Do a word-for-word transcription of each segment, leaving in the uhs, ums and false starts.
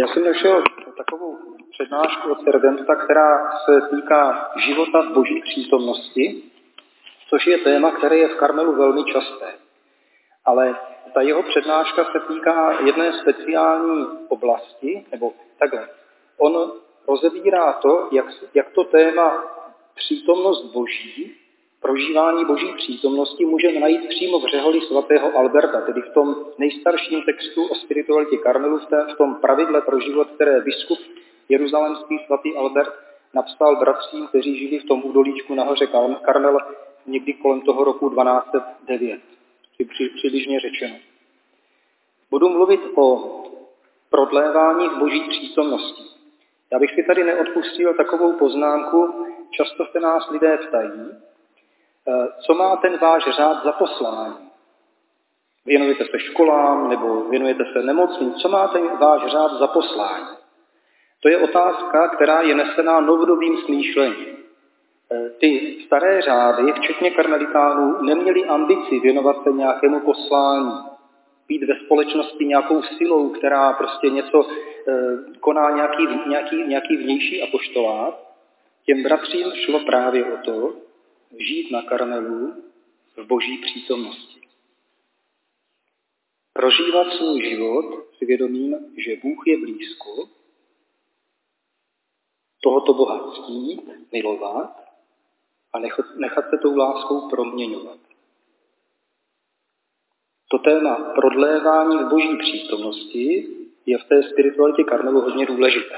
Já jsem našel takovou přednášku od Serventa, která se týká života v boží přítomnosti, což je téma, které je v Karmelu velmi časté. Ale ta jeho přednáška se týká jedné speciální oblasti, nebo takhle. On rozebírá to, jak, jak to téma přítomnost boží, prožívání boží přítomnosti můžeme najít přímo v řeholi svatého Alberta, tedy v tom nejstarším textu o spiritualitě Karmelu, v tom pravidle pro život, které biskup jeruzalémský svatý Albert napsal bratřím, kteří žili v tom údolíčku nahoře Karmel někdy kolem toho roku dvanáct set devět, při, přibližně řečeno. Budu mluvit o prodlévání v boží přítomnosti. Já bych si tady neodpustil takovou poznámku, často se nás lidé ptají, co má ten váš řád za poslání. Věnujete se školám nebo věnujete se nemocným, co má ten váš řád za poslání? To je otázka, která je nesená novodobým smýšlením. Ty staré řády, včetně karmelitánů, neměly ambici věnovat se nějakému poslání, být ve společnosti nějakou silou, která prostě něco koná nějaký, nějaký, nějaký vnější apoštolát. Těm bratřím šlo právě o to, žít na Karmelu v boží přítomnosti. Prožívat svůj život s vědomím, že Bůh je blízko, tohoto Boha ctít, milovat a nechat, nechat se tou láskou proměňovat. To téma prodlévání v boží přítomnosti je v té spiritualitě Karmelu hodně důležité.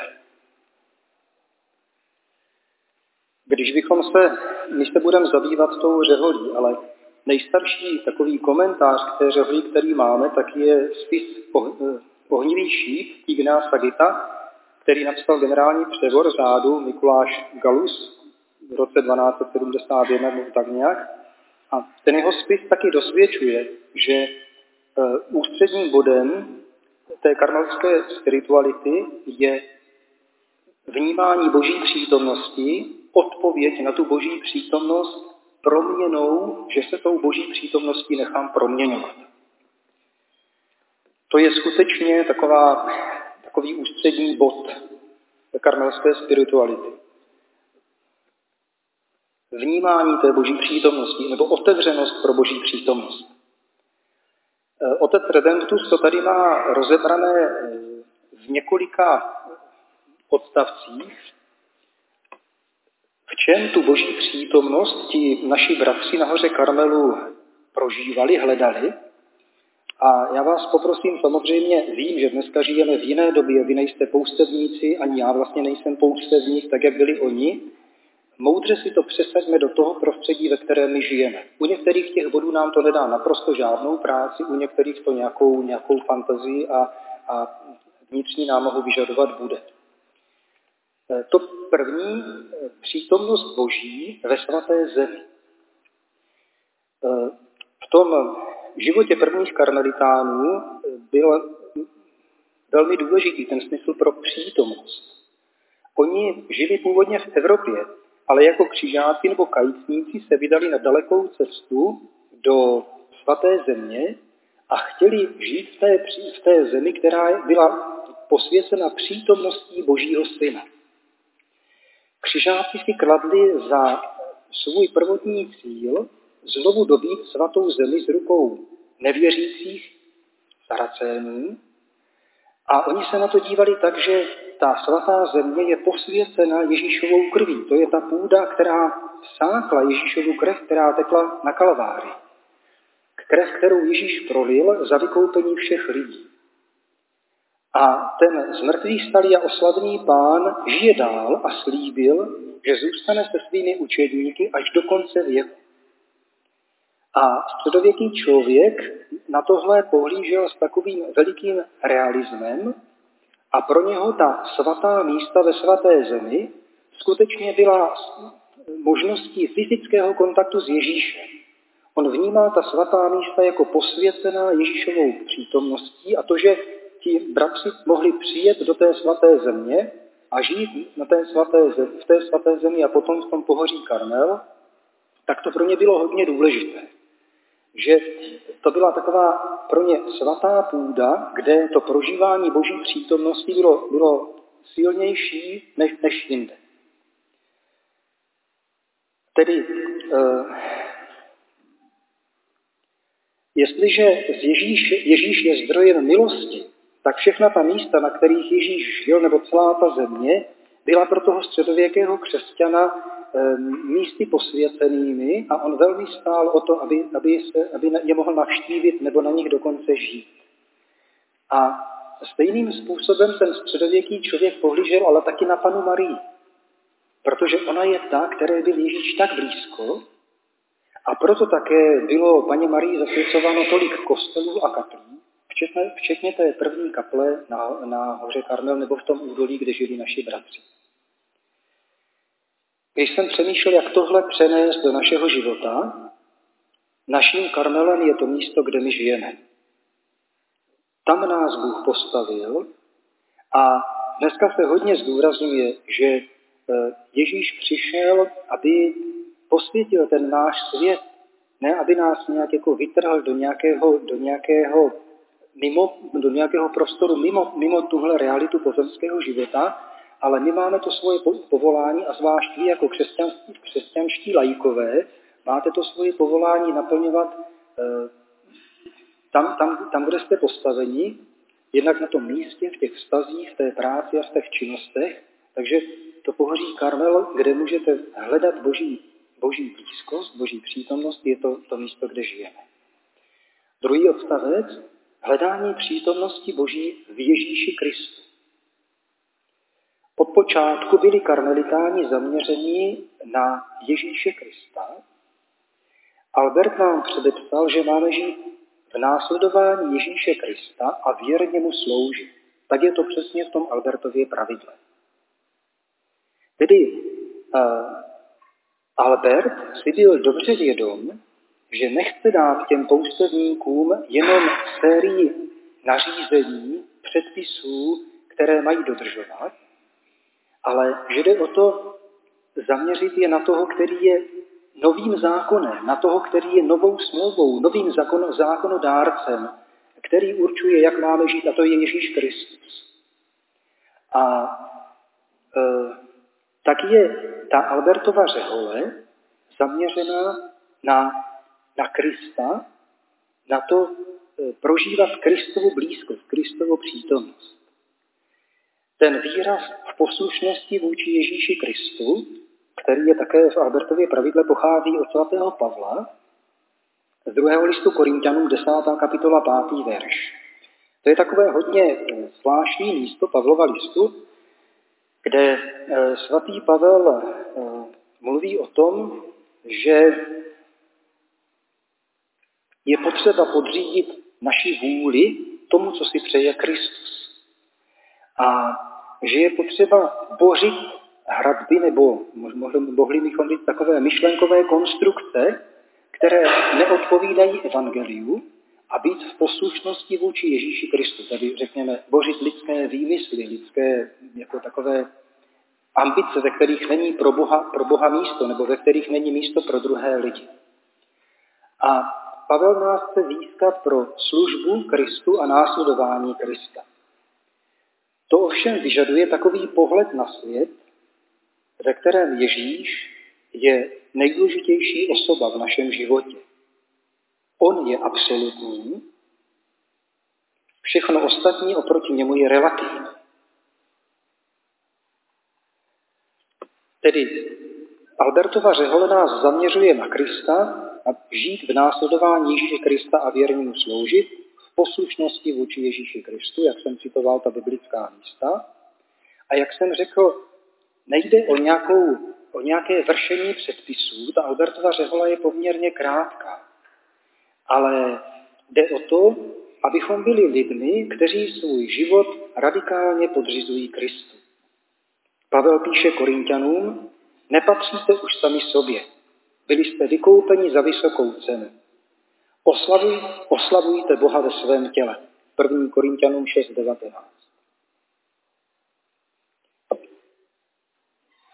Když bychom se, my se budeme zabývat tou řeholí, ale nejstarší takový komentář k té řeholi, který máme, tak je spis Ohnivý šíp Ignáce Gita, který napsal generální převod řádu Mikuláš Galus v roce dvanáct set sedmdesát jedna nebo tak nějak. A ten jeho spis taky dosvědčuje, že ústředním bodem té karmelské spirituality je vnímání boží přítomnosti, odpověď na tu boží přítomnost proměnou, že se tou boží přítomností nechám proměňovat. To je skutečně taková, takový ústřední bod karmelské spirituality. Vnímání té boží přítomnosti nebo otevřenost pro boží přítomnost. Otec Redemptus to tady má rozebrané v několika odstavcích, v čem tu boží přítomnost ti naši bratři nahoře Karmelu prožívali, hledali. A já vás poprosím, samozřejmě vím, že dneska žijeme v jiné době, vy nejste poustevníci, ani já vlastně nejsem poustevník, tak jak byli oni. Moudře si to přesaďme do toho prostředí, ve kterém my žijeme. U některých těch bodů nám to nedá naprosto žádnou práci, u některých to nějakou, nějakou fantazii a, a vnitřní námahu vyžadovat bude. To první, přítomnost boží ve svaté zemi. V tom životě prvních karmelitánů byl velmi důležitý ten smysl pro přítomnost. Oni žili původně v Evropě, ale jako křižáci nebo kajícníci se vydali na dalekou cestu do svaté země a chtěli žít v té, v té zemi, která byla posvěcena přítomností Božího Syna. Křižáci si kladli za svůj prvotní cíl znovu dobít svatou zemi z rukou nevěřících Saracénů a oni se na to dívali tak, že ta svatá země je posvěcena Ježíšovou krví. To je ta půda, která vsákla Ježíšovu krev, která tekla na Kalvárii. Krev, kterou Ježíš prolil za vykoupení všech lidí. A ten zmrtvých stalý a oslavený Pán žije dál a slíbil, že zůstane se svými učedníky až do konce věku. A středověký člověk na tohle pohlížel s takovým velikým realismem a pro něho ta svatá místa ve svaté zemi skutečně byla možností fyzického kontaktu s Ježíšem. On vnímá ta svatá místa jako posvěcená Ježíšovou přítomností a to, že ti bratři mohli přijet do té svaté země a žít na té svaté zemi, v té svaté zemi a potom v tom pohoří Karmel, tak to pro ně bylo hodně důležité. že to byla taková pro ně svatá půda, kde to prožívání Boží přítomnosti bylo, bylo silnější než, než jinde. Tedy, eh, jestliže Ježíš, Ježíš je zdrojem milosti, tak všechna ta místa, na kterých Ježíš žil, nebo celá ta země, byla pro toho středověkého křesťana e, místy posvěcenými a on velmi stál o to, aby, aby, se, aby je mohl navštívit nebo na nich dokonce žít. A stejným způsobem ten středověký člověk pohlížel ale taky na Panu Marii, protože ona je ta, které byl Ježíš tak blízko, a proto také bylo Paně Marii zasvěcováno tolik kostelů a kaplí, včetně, včetně té první kaple na, na hoře Karmel nebo v tom údolí, kde žili naši bratři. Když jsem přemýšlel, jak tohle přenést do našeho života, naším Karmelem je to místo, kde my žijeme. Tam nás Bůh postavil a dneska se hodně zdůrazňuje, že Ježíš přišel, aby posvětil ten náš svět, ne aby nás nějak jako vytrhl do nějakého, do nějakého, mimo, do nějakého prostoru mimo, mimo tuhle realitu pozemského života, ale my máme to svoje povolání a zvlášť vy jako křesťanští, křesťanští laikové máte to svoje povolání naplňovat eh, tam, tam, tam, kde jste postaveni, jednak na tom místě, v těch vztazích, v té práci a v těch činnostech, takže to pohoří Karmel, kde můžete hledat Boží Boží blízkost, Boží přítomnost, je to to místo, kde žijeme. Druhý odstavec, hledání přítomnosti Boží v Ježíši Kristu. Od počátku byli karmelitáni zaměření na Ježíše Krista. Albert nám předepsal, že máme žít v následování Ježíše Krista a věrně mu sloužit. Tak je to přesně v tom Albertově pravidle. Tedy uh, Albert si byl dobře vědom, že nechce dát těm poustevníkům jenom sérii nařízení, předpisů, které mají dodržovat, ale že jde o to zaměřit je na toho, který je novým zákonem, na toho, který je novou smlouvou, novým zákon, zákonodárcem, který určuje, jak máme žít, a to je Ježíš Kristus. A e, tak je ta Albertova řehole zaměřená na, na Krista, na to e, prožívat Kristovu blízkost, Kristovu přítomnost. Ten výraz v poslušnosti vůči Ježíši Kristu, který je také v Albertově pravidle, pochází od svatého Pavla, z druhého listu Korinťanům, desátá kapitola, pátý verš. To je takové hodně zvláštní místo Pavlova listu, kde svatý Pavel mluví o tom, že je potřeba podřídit naši vůli tomu, co si přeje Kristus. A že je potřeba bořit hradby, nebo mohli bychom říct takové myšlenkové konstrukce, které neodpovídají evangeliu, a být v poslušnosti vůči Ježíši Kristu. Tady řekněme bořit lidské výmysly, lidské jako takové ambice, ve kterých není pro Boha, pro Boha místo, nebo ve kterých není místo pro druhé lidi. A Pavel nás chce získat pro službu Kristu a následování Krista. To ovšem vyžaduje takový pohled na svět, ve kterém Ježíš je nejdůležitější osoba v našem životě. On je absolutní, všechno ostatní oproti němu je relativní. Tedy Albertova řehole nás zaměřuje na Krista a žít v následování Ježíše Krista a věrně mu sloužit v poslušnosti vůči Ježíši Kristu, jak jsem citoval ta biblická místa. A jak jsem řekl, nejde o, nějakou, o nějaké vršení předpisů, ta Albertova řehola je poměrně krátká. Ale jde o to, abychom byli lidmi, kteří svůj život radikálně podřizují Kristu. Pavel píše Korinťanům, nepatříte už sami sobě, byli jste vykoupeni za vysokou cenu. Oslavuj, oslavujte Boha ve svém těle. první Korinťanům šest devatenáct.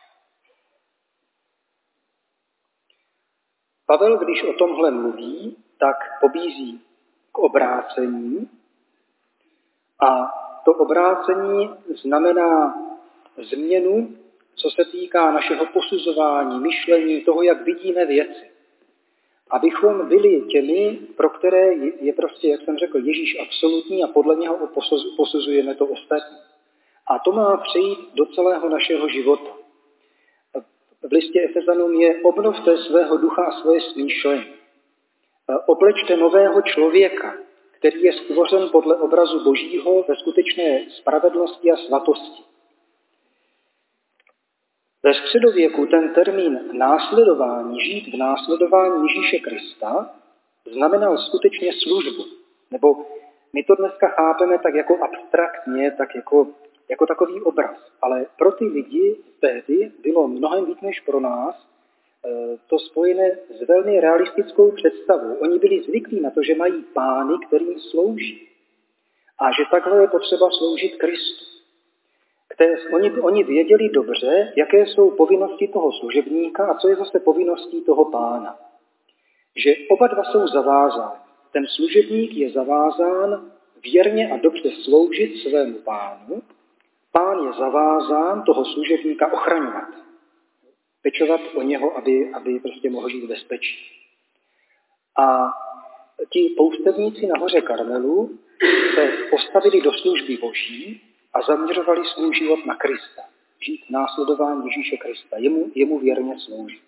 Pavel, když o tomhle mluví, tak pobízí k obrácení. A to obrácení znamená změnu, co se týká našeho posuzování, myšlení, toho, jak vidíme věci. Abychom byli těmi, pro které je prostě, jak jsem řekl, Ježíš absolutní a podle něho posuzujeme to ostatní. A to má přejít do celého našeho života. V listě Efezanům je: obnovte svého ducha a svoje smýšlení. Oblečte nového člověka, který je stvořen podle obrazu Božího ve skutečné spravedlnosti a svatosti. Ve středověku ten termín následování, žít v následování Ježíše Krista, znamenal skutečně službu. Nebo my to dneska chápeme tak jako abstraktně, tak jako, jako takový obraz. Ale pro ty lidi tehdy bylo mnohem víc než pro nás to spojené s velmi realistickou představou. Oni byli zvyklí na to, že mají pány, kterým slouží. A že takhle je potřeba sloužit Kristu. Oni, oni věděli dobře, jaké jsou povinnosti toho služebníka a co je zase povinností toho pána. Že oba dva jsou zavázáni. Ten služebník je zavázán věrně a dobře sloužit svému pánu. Pán je zavázán toho služebníka ochraňovat. Pečovat o něho, aby, aby prostě mohl žít v bezpečí. A ti poustevníci na hoře Karmelu se postavili do služby Boží a zaměřovali svůj život na Krista. Žít v následování Ježíše Krista. Jemu, jemu věrně sloužit.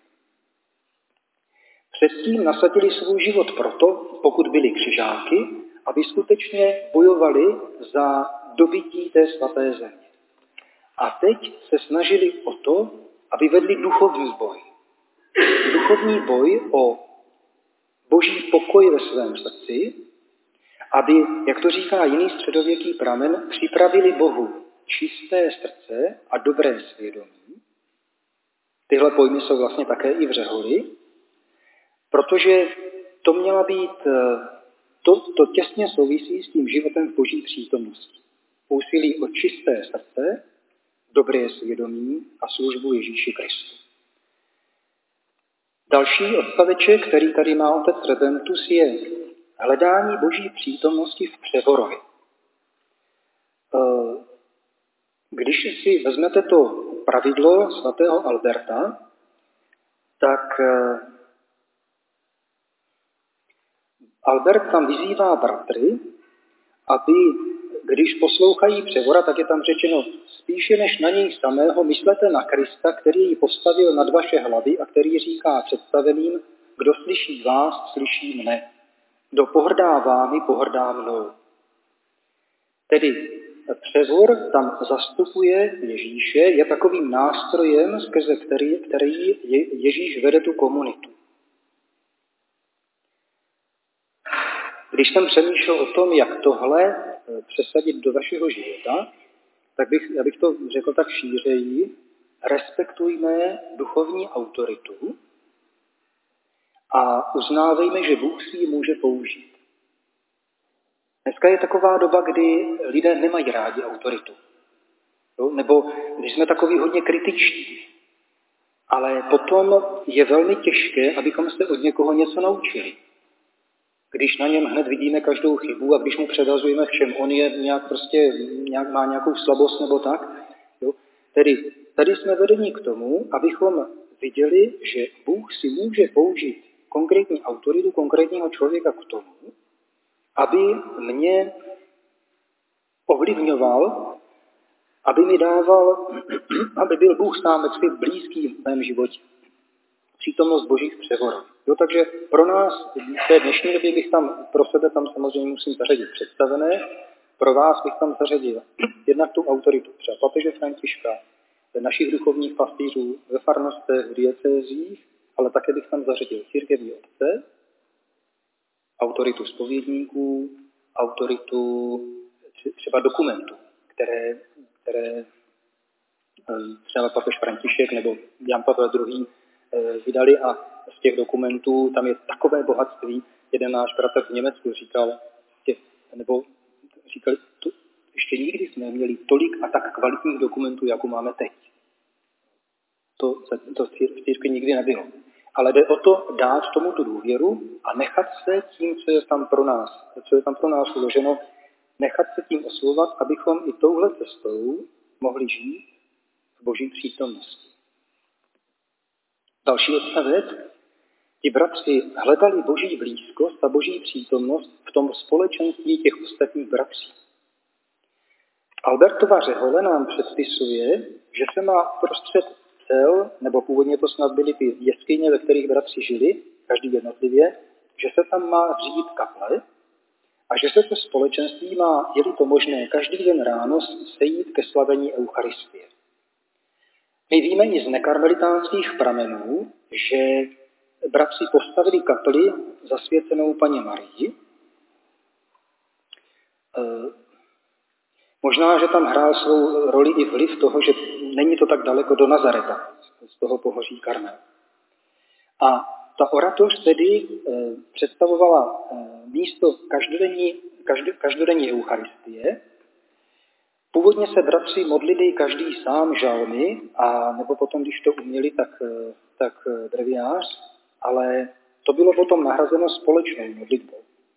Předtím nasadili svůj život proto, pokud byli křižáky, aby skutečně bojovali za dobytí té svaté země. A teď se snažili o to, aby vedli duchovní boj. Duchovní boj o Boží pokoj ve svém srdci, aby, jak to říká jiný středověký pramen, připravili Bohu čisté srdce a dobré svědomí. Tyhle pojmy jsou vlastně také i v řeholi, protože to měla být, to, to těsně souvisí s tím životem v Boží přítomnosti. Úsilí o čisté srdce, dobré svědomí a službu Ježíši Kristu. Další odstaveček, který tady má otec Redentus, je hledání Boží přítomnosti v převorovi. Když si vezmete to pravidlo svatého Alberta, tak Albert tam vyzývá bratry, aby, když poslouchají převora, tak je tam řečeno: spíše než na něj samého myslete na Krista, který ji postavil nad vaše hlavy a který říká představeným: kdo slyší vás, slyší mne. Kdo pohrdá vámi, pohrdá mnou. Tedy převor tam zastupuje Ježíše, je takovým nástrojem, skrze který, který Ježíš vede tu komunitu. Když jsem přemýšlel o tom, jak tohle přesadit do vašeho života, tak bych, já bych to řekl tak šířeji: respektujme duchovní autoritu a uznávejme, že Bůh si ji může použít. Dneska je taková doba, kdy lidé nemají rádi autoritu. Jo? Nebo když jsme takový hodně kritičtí. Ale potom je velmi těžké, abychom se od někoho něco naučili. Když na něm hned vidíme každou chybu a když mu předazujeme, v čem on je, nějak prostě, nějak, má nějakou slabost nebo tak. Jo? Tedy tady jsme vedeni k tomu, abychom viděli, že Bůh si může použít konkrétní autoritu, konkrétního člověka k tomu, aby mě ovlivňoval, aby mi dával, aby byl Bůh sám blízký v mém životě. Přítomnost Boží v převoru. Jo, takže pro nás v té dnešní době bych tam pro sebe tam samozřejmě musím zařadit představené, pro vás bych tam zařadil jednak tu autoritu třeba papeže Františka, našich duchovních pastýřů ve farnostech, v diecézích, ale také bych tam zařadil církevní otce, autoritu zpovědníků, autoritu třeba dokumentů, které, které třeba papež František nebo Jan Pavel druhý. vydali a z těch dokumentů tam je takové bohatství. Jeden náš bratr v Německu říkal, nebo říkali, to, ještě nikdy jsme neměli tolik a tak kvalitních dokumentů, jako máme teď. To, to v církvi nikdy nebylo. Ale jde o to dát tomu tu důvěru a nechat se tím, co je tam pro nás, co je tam pro nás uloženo, nechat se tím oslovovat, abychom i touhle cestou mohli žít v Boží přítomnosti. Další odstavec. Ti bratři hledali Boží blízkost a Boží přítomnost v tom společenství těch ostatních bratří. Albertova řehole nám předpisuje, že se má prostřed cel, nebo původně to snad byly ty jeskyně, ve kterých bratři žili, každý jednotlivě, že se tam má zřídit kaple a že se to společenství má, je-li to možné, každý den ráno sejít ke slavení Eucharistie. My víme i z nekarmelitánských pramenů, že bratři postavili kapli zasvěcenou Panně Marii. Možná, že tam hrál svou roli i vliv toho, že není to tak daleko do Nazareta, z toho pohoří Karmel. A ta oratoř tedy představovala místo každodenní, každ, každodenní Eucharistie. Původně se bratři modlili každý sám žalmy, a nebo potom, když to uměli, tak, tak breviář, ale to bylo potom nahrazeno společnou modlitbou.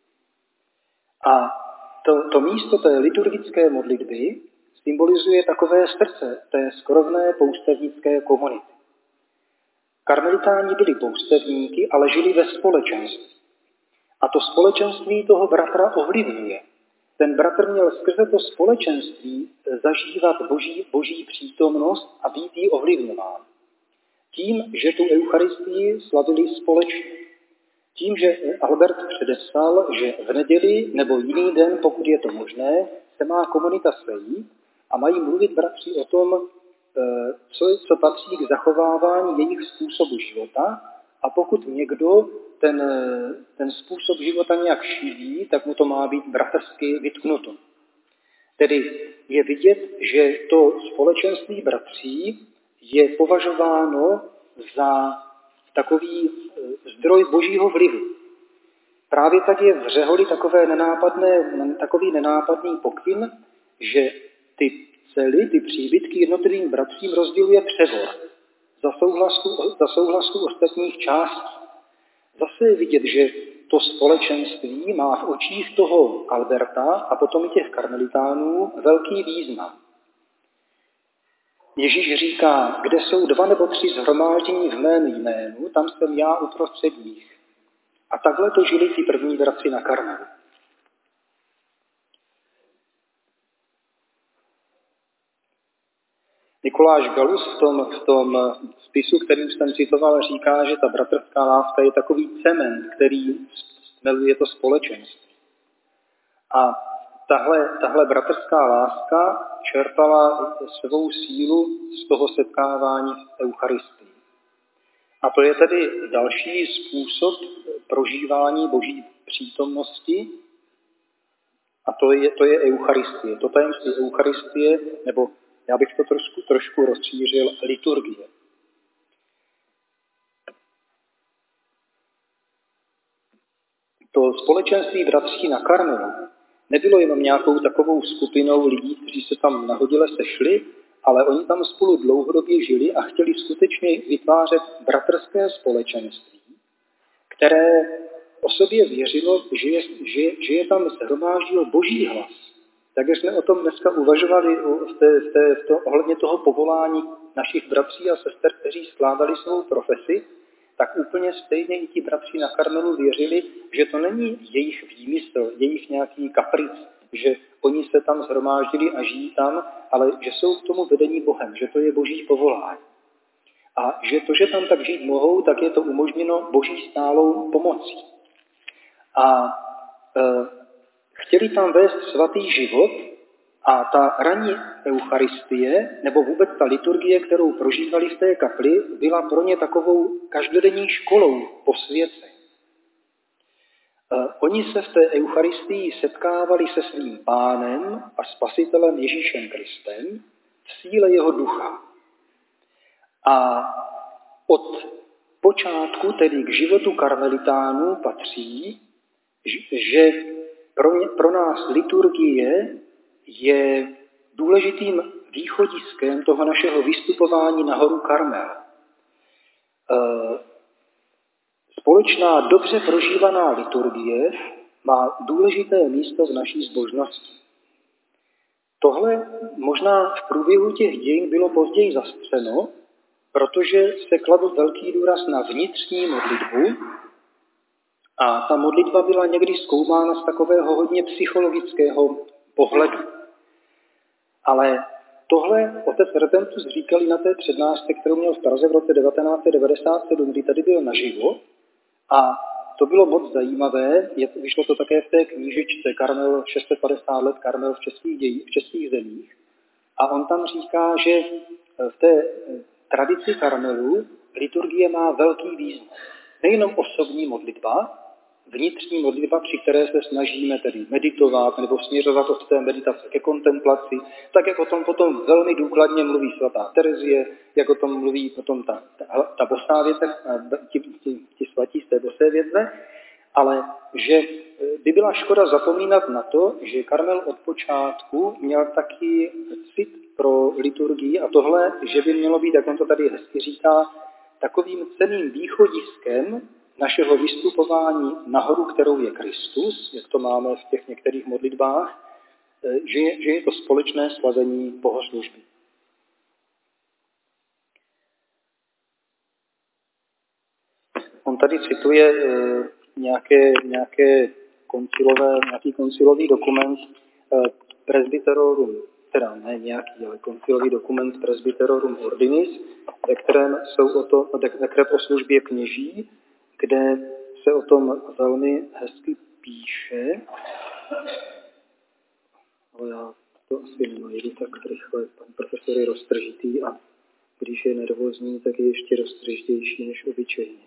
A to, to místo té liturgické modlitby symbolizuje takové srdce té skrovné poustevnické komunity. Karmelitáni byli poustevníky, ale žili ve společenství. A to společenství toho bratra ovlivňuje. Ten bratr měl skrze to společenství zažívat boží, boží přítomnost a být jí ovlivňován. Tím, že tu Eucharistii slavili společně. Tím, že Albert předepsal, že v neděli nebo jiný den, pokud je to možné, se má komunita sejít a mají mluvit bratři o tom, co, co patří k zachovávání jejich způsobu života, a pokud někdo ten, ten způsob života nějak šíří, tak mu to má být bratrsky vytknuto. Tedy je vidět, že to společenství bratří je považováno za takový zdroj božího vlivu. Právě tak je v řeholi takové nenápadné, takový nenápadný pokyn, že ty cely, ty příbytky jednotlivým bratřím rozděluje převor za souhlasu, za souhlasu ostatních částí. Zase je vidět, že to společenství má v očích toho Alberta a potom i těch karmelitánů velký význam. Ježíš říká, kde jsou dva nebo tři shromáždění v mém jménu, tam jsem já uprostřed nich. A takhle to žili ti první bratři na Karmelu. Nikoláš Galus v tom, v tom spisu, který jsem citoval, říká, že ta bratrská láska je takový cement, který stmeluje to společenství. A tahle, tahle bratrská láska čerpala svou sílu z toho setkávání v Eucharistii. A to je tedy další způsob prožívání boží přítomnosti, a to je, to je Eucharistie. To tajemství Eucharistie, nebo já bych to trošku, trošku rozšířil, liturgie. To společenství bratří na Karmelu nebylo jenom nějakou takovou skupinou lidí, kteří se tam nahodile sešli, ale oni tam spolu dlouhodobě žili a chtěli skutečně vytvářet bratrské společenství, které o sobě věřilo, že je, že, že je tam shromáždil boží hlas. Tak jak jsme o tom dneska uvažovali v té, v té, v to, ohledně toho povolání našich bratří a sester, kteří skládali svou profesi, tak úplně stejně i ti bratři na Karmelu věřili, že to není jejich výmysl, jejich nějaký kapric, že oni se tam shromáždili a žijí tam, ale že jsou k tomu vedení Bohem, že to je boží povolání. A že to, že tam tak žít mohou, tak je to umožněno boží stálou pomocí. A e, chtěli tam vést svatý život a ta ranní Eucharistie, nebo vůbec ta liturgie, kterou prožívali v té kapli, byla pro ně takovou každodenní školou posvěcení. Oni se v té Eucharistii setkávali se svým Pánem a Spasitelem Ježíšem Kristem v síle jeho ducha. A od počátku, tedy k životu karmelitánů, patří, že pro, ně, pro nás liturgie je důležitým východiskem toho našeho vystupování na horu Karmel. společná, dobře prožívaná liturgie má důležité místo v naší zbožnosti. Tohle možná v průběhu těch dějin bylo později zastřeno, protože se kladl velký důraz na vnitřní modlitbu a ta modlitba byla někdy zkoumána z takového hodně psychologického pohledu. Ale tohle otec Repentus říkali na té přednášce, kterou měl v Praze v roce devatenáct set devadesát sedm, kdy tady byl naživo. A to bylo moc zajímavé, je, vyšlo to také v té knížičce Karmel šest set padesát let, Karmel v českých, dějí, v českých zemích. A on tam říká, že v té tradici Karmelu liturgie má velký význam. Nejenom osobní modlitba, vnitřní modlitba, při které se snažíme tedy meditovat nebo směřovat od té meditace ke kontemplaci, tak jak o tom potom velmi důkladně mluví svatá Terezie, jak o tom mluví potom ta, ta, ta bosá větev, ti, ti, ti svatí z té bosé větve, ale že by byla škoda zapomínat na to, že Karmel od počátku měl taky cit pro liturgii a tohle, že by mělo být, jak on to tady hezky říká, takovým cenným východiskem našeho vystupování nahoru, kterou je Kristus, jak to máme v těch některých modlitbách, že je, že je to společné slavení bohoslužby. On tady cituje e, nějaké, nějaké koncilové, nějaký koncilový dokument e, Presbyterorum, teda ne nějaký, ale koncilový dokument Presbyterorum Ordinis, ve kterém jsou o to, dekret o službě kněží, kde se o tom velmi hezky píše, ale já to asi nenajdu tak rychle. Pan profesor je roztržitý a když je nervózní, tak je ještě roztrždější než obyčejně.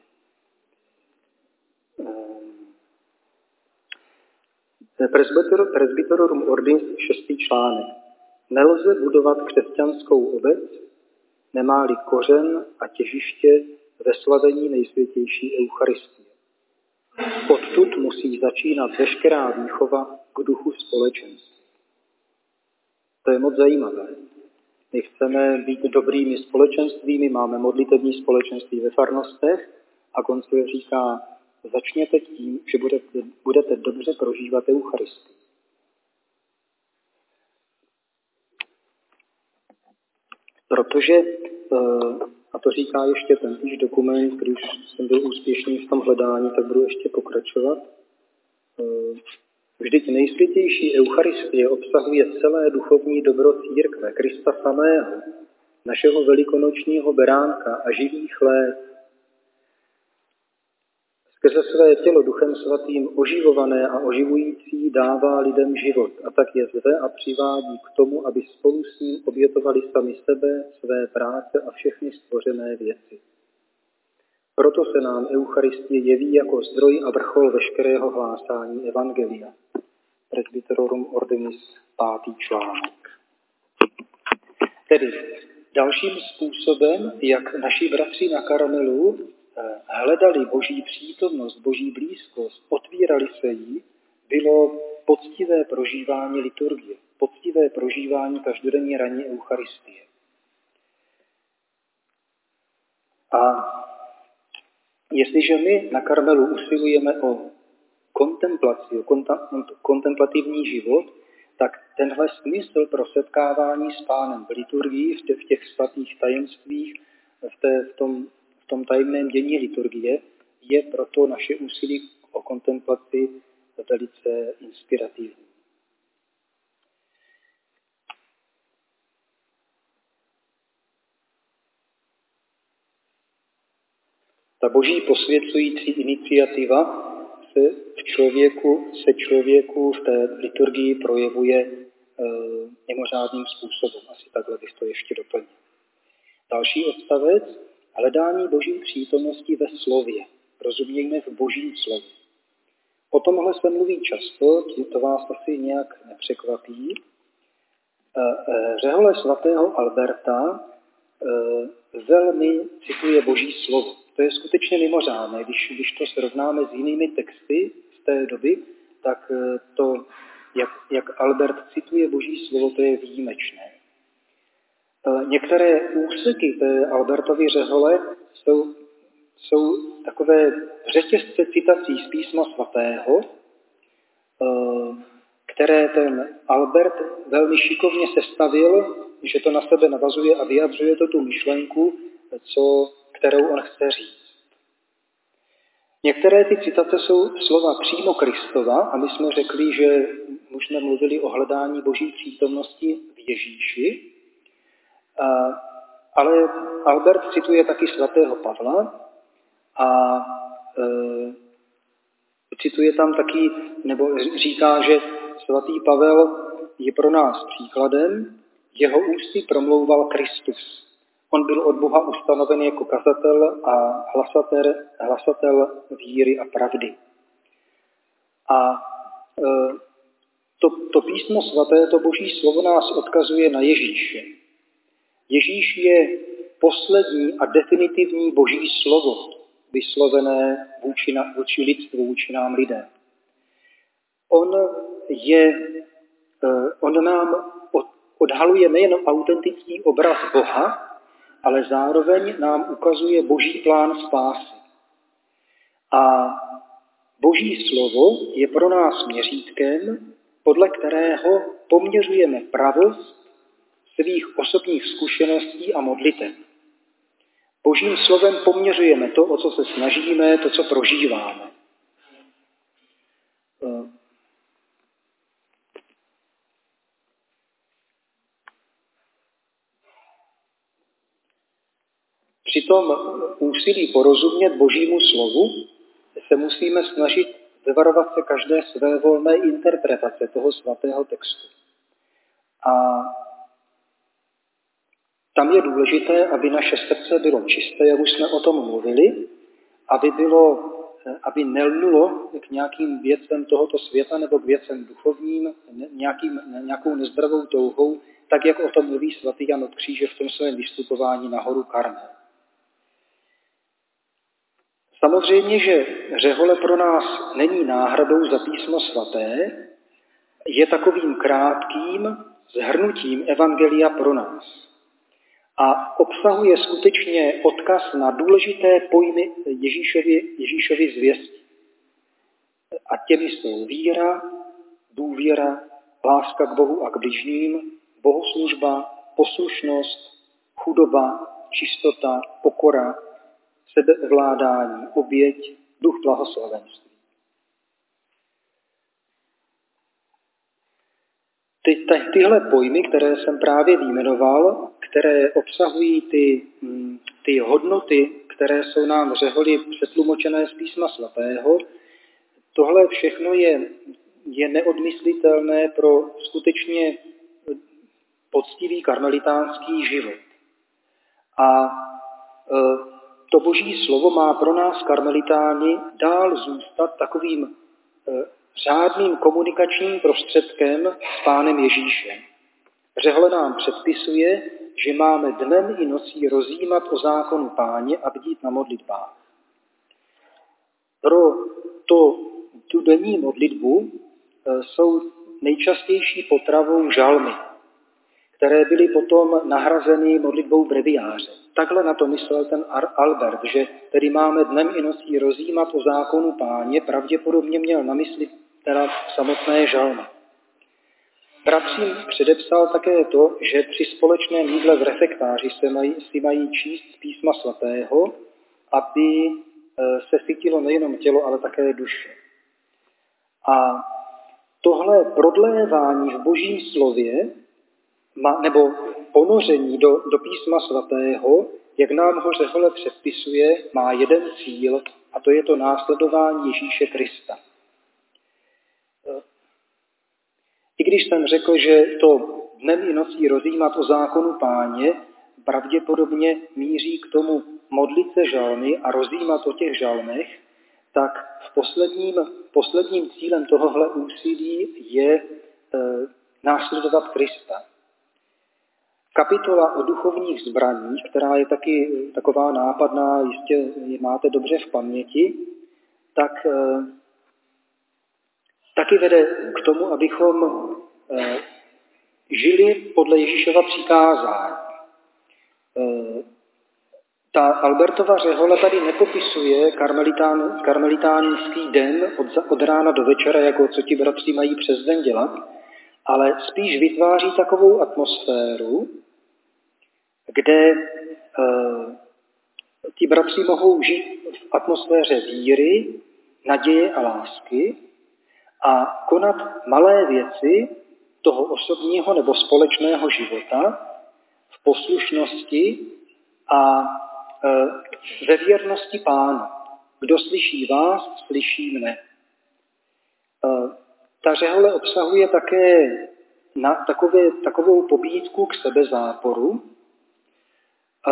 Presbyterorum Ordinis, šestý článek. Nelze budovat křesťanskou obec, nemá-li kořen a těžiště ve slavení nejsvětější Eucharistie. Odtud musí začínat veškerá výchova k duchu společenství. To je moc zajímavé. My chceme být dobrými společenstvími, máme modlitevní společenství ve farnostech a koncil říká, začněte tím, že budete, budete dobře prožívat Eucharistii. Protože a to říká ještě ten týž dokument, když jsem byl úspěšný v tom hledání, tak budu ještě pokračovat. Vždyť nejsvětější Eucharistie obsahuje celé duchovní dobro církve, Krista samého, našeho velikonočního beránka a živý chléb. Skrze své tělo Duchem Svatým oživované a oživující dává lidem život a tak je zve a přivádí k tomu, aby spolu s ním obětovali sami sebe, své práce a všechny stvořené věci. Proto se nám Eucharistie jeví jako zdroj a vrchol veškerého hlásání Evangelia. Presbyterorum Ordinis, pátý článek. Tedy dalším způsobem, jak naši bratři na Karmelu hledali Boží přítomnost, Boží blízkost, otvírali se jí, bylo poctivé prožívání liturgie, poctivé prožívání každodenní ranní Eucharistie. A jestliže my na Karmelu usilujeme o kontemplaci, o kontemplativní život, tak tenhle smysl pro setkávání s Pánem v liturgii, v těch, v těch svatých tajemstvích, v, té, v, tom, v tom tajemném dění liturgie, je proto naše úsilí o kontemplaci velice inspirativní. Ta boží posvěcující iniciativa se v člověku, se člověku v té liturgii projevuje e, mimořádným způsobem. Asi takhle bych to ještě doplnil. Další odstavec. Hledání boží přítomnosti ve slově. Rozumějme v božím slově. O tomhle se mluví často, to vás asi nějak nepřekvapí. E, e, řehole svatého Alberta e, velmi cituje boží slovo. To je skutečně mimořádné. Když, když to srovnáme s jinými texty z té doby, tak to, jak, jak Albert cituje boží slovo, to je výjimečné. Některé úseky té Albertovy řehole jsou jsou takové řetězce citací z Písma svatého, které ten Albert velmi šikovně sestavil, že to na sebe navazuje a vyjadřuje to tu myšlenku, co, kterou on chce říct. Některé ty citace jsou slova přímo Kristova a my jsme řekli, že už jsme mluvili o hledání Boží přítomnosti v Ježíši, ale Albert cituje taky svatého Pavla a e, cituje tam taky, nebo říká, že svatý Pavel je pro nás příkladem, jeho ústy promlouval Kristus. On byl od Boha ustanoven jako kazatel a hlasatel, hlasatel víry a pravdy. A e, to, to písmo svaté, to Boží slovo nás odkazuje na Ježíše. Ježíš je poslední a definitivní Boží slovo, vyslovené vůči, na, vůči lidstvu, vůči nám lidem. On, je, on nám odhaluje nejen autentický obraz Boha, ale zároveň nám ukazuje Boží plán spásy. A Boží slovo je pro nás měřítkem, podle kterého poměřujeme pravost svých osobních zkušeností a modlitev. Božím slovem poměřujeme to, o co se snažíme, to, co prožíváme. Při tom úsilí porozumět Božímu slovu se musíme snažit vyvarovat se každé své volné interpretace toho svatého textu. A tam je důležité, aby naše srdce bylo čisté, jak už jsme o tom mluvili, aby, bylo, aby nelnulo k nějakým věcem tohoto světa nebo k věcem duchovním, nějakým, nějakou nezdravou touhou, tak jak o tom mluví svatý Jan od Kříže v tom svém vystupování na horu Karmel. Samozřejmě, že řehole pro nás není náhradou za písmo svaté, je takovým krátkým shrnutím evangelia pro nás. A obsahuje skutečně odkaz na důležité pojmy Ježíšovy, Ježíšovy zvěsti. A těmi jsou víra, důvěra, láska k Bohu a k bližním, bohoslužba, poslušnost, chudoba, čistota, pokora, sebeovládání, oběť, duch blahoslavenství. Ty, ty, tyhle pojmy, které jsem právě vyjmenoval, které obsahují ty, ty hodnoty, které jsou nám v řeholi přetlumočené z písma svatého, tohle všechno je, je neodmyslitelné pro skutečně poctivý karmelitánský život. A e, to Boží slovo má pro nás karmelitáni dál zůstat takovým e, řádným komunikačním prostředkem s Pánem Ježíšem. Řehle nám předpisuje, že máme dnem i nocí rozjímat o zákonu Páně a bdít na modlitbách. Pro to, tu denní modlitbu e, jsou nejčastější potravou žalmy, které byly potom nahrazeny modlitbou breviáře. Takhle na to myslel ten Albert, že tedy máme dnem i nocí rozjímat o zákonu Páně, pravděpodobně měl na mysli teda samotné žalmy. Bratřím předepsal také to, že při společném jídle v refektáři se mají, si mají číst z písma svatého, aby se sytilo nejenom tělo, ale také duše. A tohle prodlévání v Božím slově, nebo ponoření do, do písma svatého, jak nám ho řehole předpisuje, má jeden cíl, a to je to následování Ježíše Krista. I když jsem řekl, že to dnem i nocí rozjímat o zákonu Páně pravděpodobně míří k tomu modlit se žalmy a rozjímat o těch žalmech, tak v posledním, posledním cílem tohohle úsilí je e, následovat Krista. Kapitola o duchovních zbraních, která je taky taková nápadná, jistě ji máte dobře v paměti, tak e, taky vede k tomu, abychom e, žili podle Ježíšova přikázání. E, ta Albertova řehole tady nepopisuje karmelitán, karmelitánský den od, od rána do večera, jako co ti bratři mají přes den dělat, ale spíš vytváří takovou atmosféru, kde e, ti bratři mohou žít v atmosféře víry, naděje a lásky a konat malé věci toho osobního nebo společného života v poslušnosti a e, ve věrnosti Pánu. Kdo slyší vás, slyší mne. E, ta řehole obsahuje také na, takové, takovou pobídku k sebezáporu, e,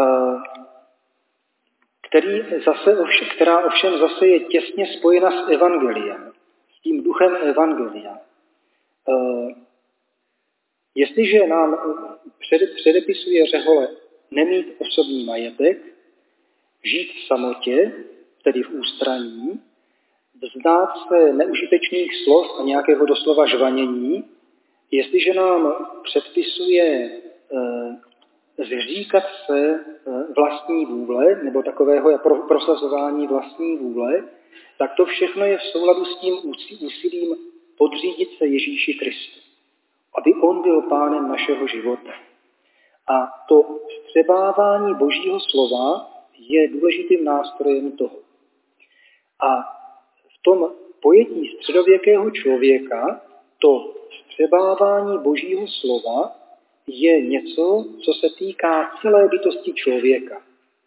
který zase, která ovšem zase je těsně spojena s evangeliem, s tím duchem evangelia. E, jestliže nám před, předepisuje řehole nemít osobní majetek, žít v samotě, tedy v ústraní, vzdát se neužitečných slov a nějakého doslova žvanění, jestliže nám předpisuje e, zříkat se e, vlastní vůle, nebo takového pro, prosazování vlastní vůle, tak to všechno je v souladu s tím úsilím podřídit se Ježíši Kristu, aby on byl pánem našeho života. A to vstřebávání Božího slova je důležitým nástrojem toho. A v tom pojetí středověkého člověka to vstřebávání Božího slova je něco, co se týká celé bytosti člověka.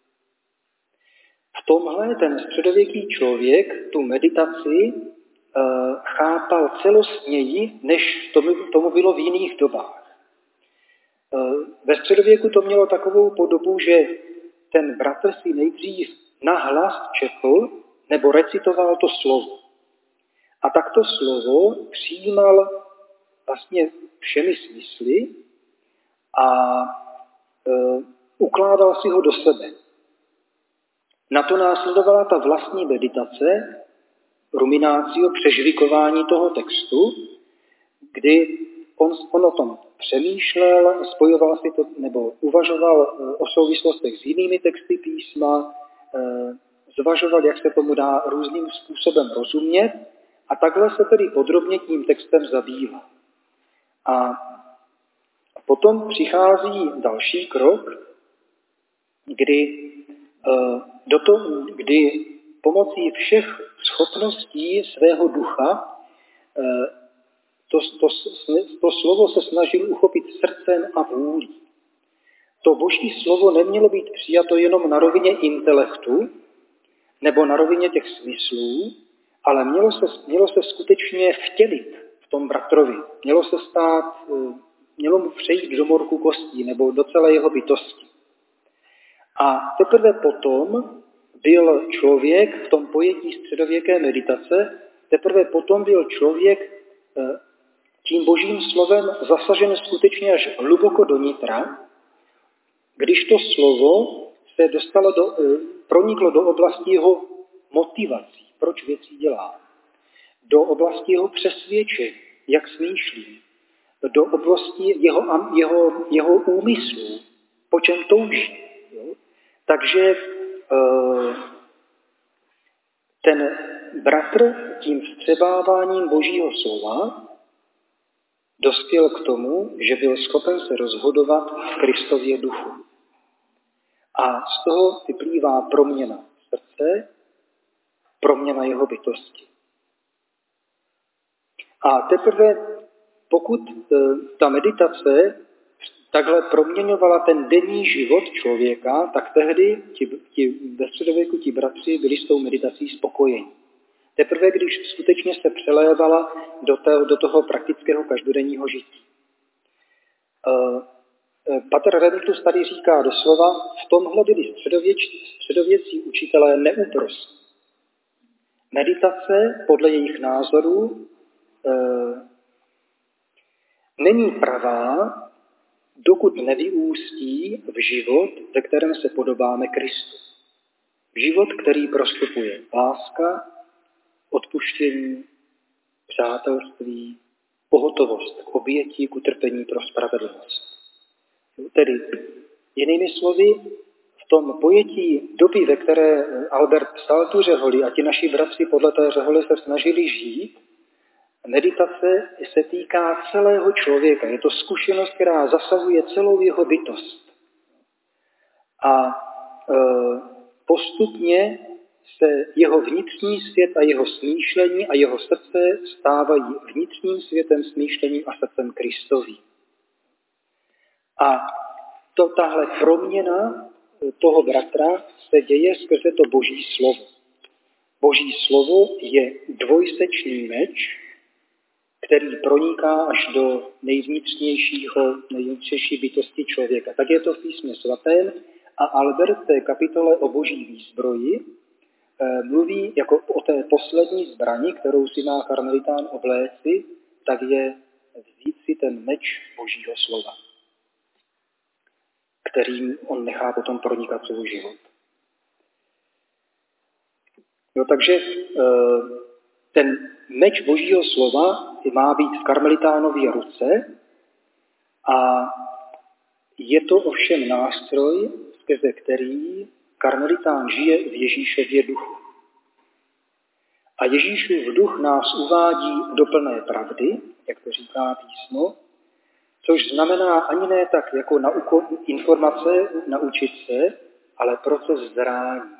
V tomhle ten středověký člověk tu meditaci e, chápal celostněji, než tomu, tomu bylo v jiných dobách. E, ve středověku to mělo takovou podobu, že ten bratr si nejdřív nahlas četl nebo recitoval to slovo. A tak to slovo přijímal vlastně všemi smysly a e, ukládal si ho do sebe. Na to následovala ta vlastní meditace, ruminácio, přežvikování toho textu, kdy on, on o tom přemýšlel, spojoval si to, nebo uvažoval o souvislostech s jinými texty písma, zvažoval, jak se tomu dá různým způsobem rozumět a takhle se tedy podrobně tím textem zabýval. A potom přichází další krok, kdy, do toho, kdy pomocí všech schopností svého ducha To, to, to slovo se snažil uchopit srdcem a vůlí. To Boží slovo nemělo být přijato jenom na rovině intelektu nebo na rovině těch smyslů, ale mělo se, mělo se skutečně vtělit v tom bratrovi. Mělo se stát, mělo mu přejít do morku kostí nebo do celé jeho bytosti. A teprve potom byl člověk v tom pojetí středověké meditace, teprve potom byl člověk tím Božím slovem zasažen skutečně až hluboko do nitra, když to slovo se dostalo do, proniklo do oblasti jeho motivací, proč věci dělá, do oblasti jeho přesvědčení, jak smýšlí, do oblasti jeho, jeho, jeho úmyslů, po čem touží. Jo? Takže ten bratr tím vstřebáváním Božího slova dospěl k tomu, že byl schopen se rozhodovat v Kristově duchu. A z toho vyplývá proměna srdce, proměna jeho bytosti. A teprve pokud ta meditace takhle proměňovala ten denní život člověka, tak tehdy ti, ti, ve středověku ti bratři byli s tou meditací spokojeni. Teprve, když skutečně se přelévala do, té, do toho praktického každodenního žití. Uh, Pater Rentus tady říká doslova, v tomhle byli středověcí učitelé neúprosní. Meditace podle jejich názorů uh, není pravá, dokud nevyústí v život, ve kterém se podobáme Kristu. Život, který prostupuje láska, odpuštění, přátelství, pohotovost k oběti, k utrpení pro spravedlnost. Tedy jinými slovy, v tom pojetí doby, ve které Albert psal tu řeholi a ti naši bratři podle té řehole se snažili žít, meditace se týká celého člověka. Je to zkušenost, která zasahuje celou jeho bytost. A e, postupně se jeho vnitřní svět a jeho smýšlení a jeho srdce stávají vnitřním světem, smýšlením a srdcem Kristovým. A to, tahle proměna toho bratra se děje skrze to Boží slovo. Boží slovo je dvojsečný meč, který proniká až do nejvnitřnějšího, nejvnitřnější bytosti člověka. Tak je to v písmě svatém a Albert v té kapitole o Boží výzbroji mluví jako o té poslední zbrani, kterou si má karmelitán obléci, tak je vzít si ten meč Božího slova, kterým on nechá potom pronikat svůj život. No, takže ten meč Božího slova má být v karmelitánově ruce a je to ovšem nástroj, skrze který karmelitán žije v Ježíšově duchu. A Ježíšův duch nás uvádí do plné pravdy, jak to říká písmo, což znamená ani ne tak jako nauko, informace, naučit se, ale proces zrání.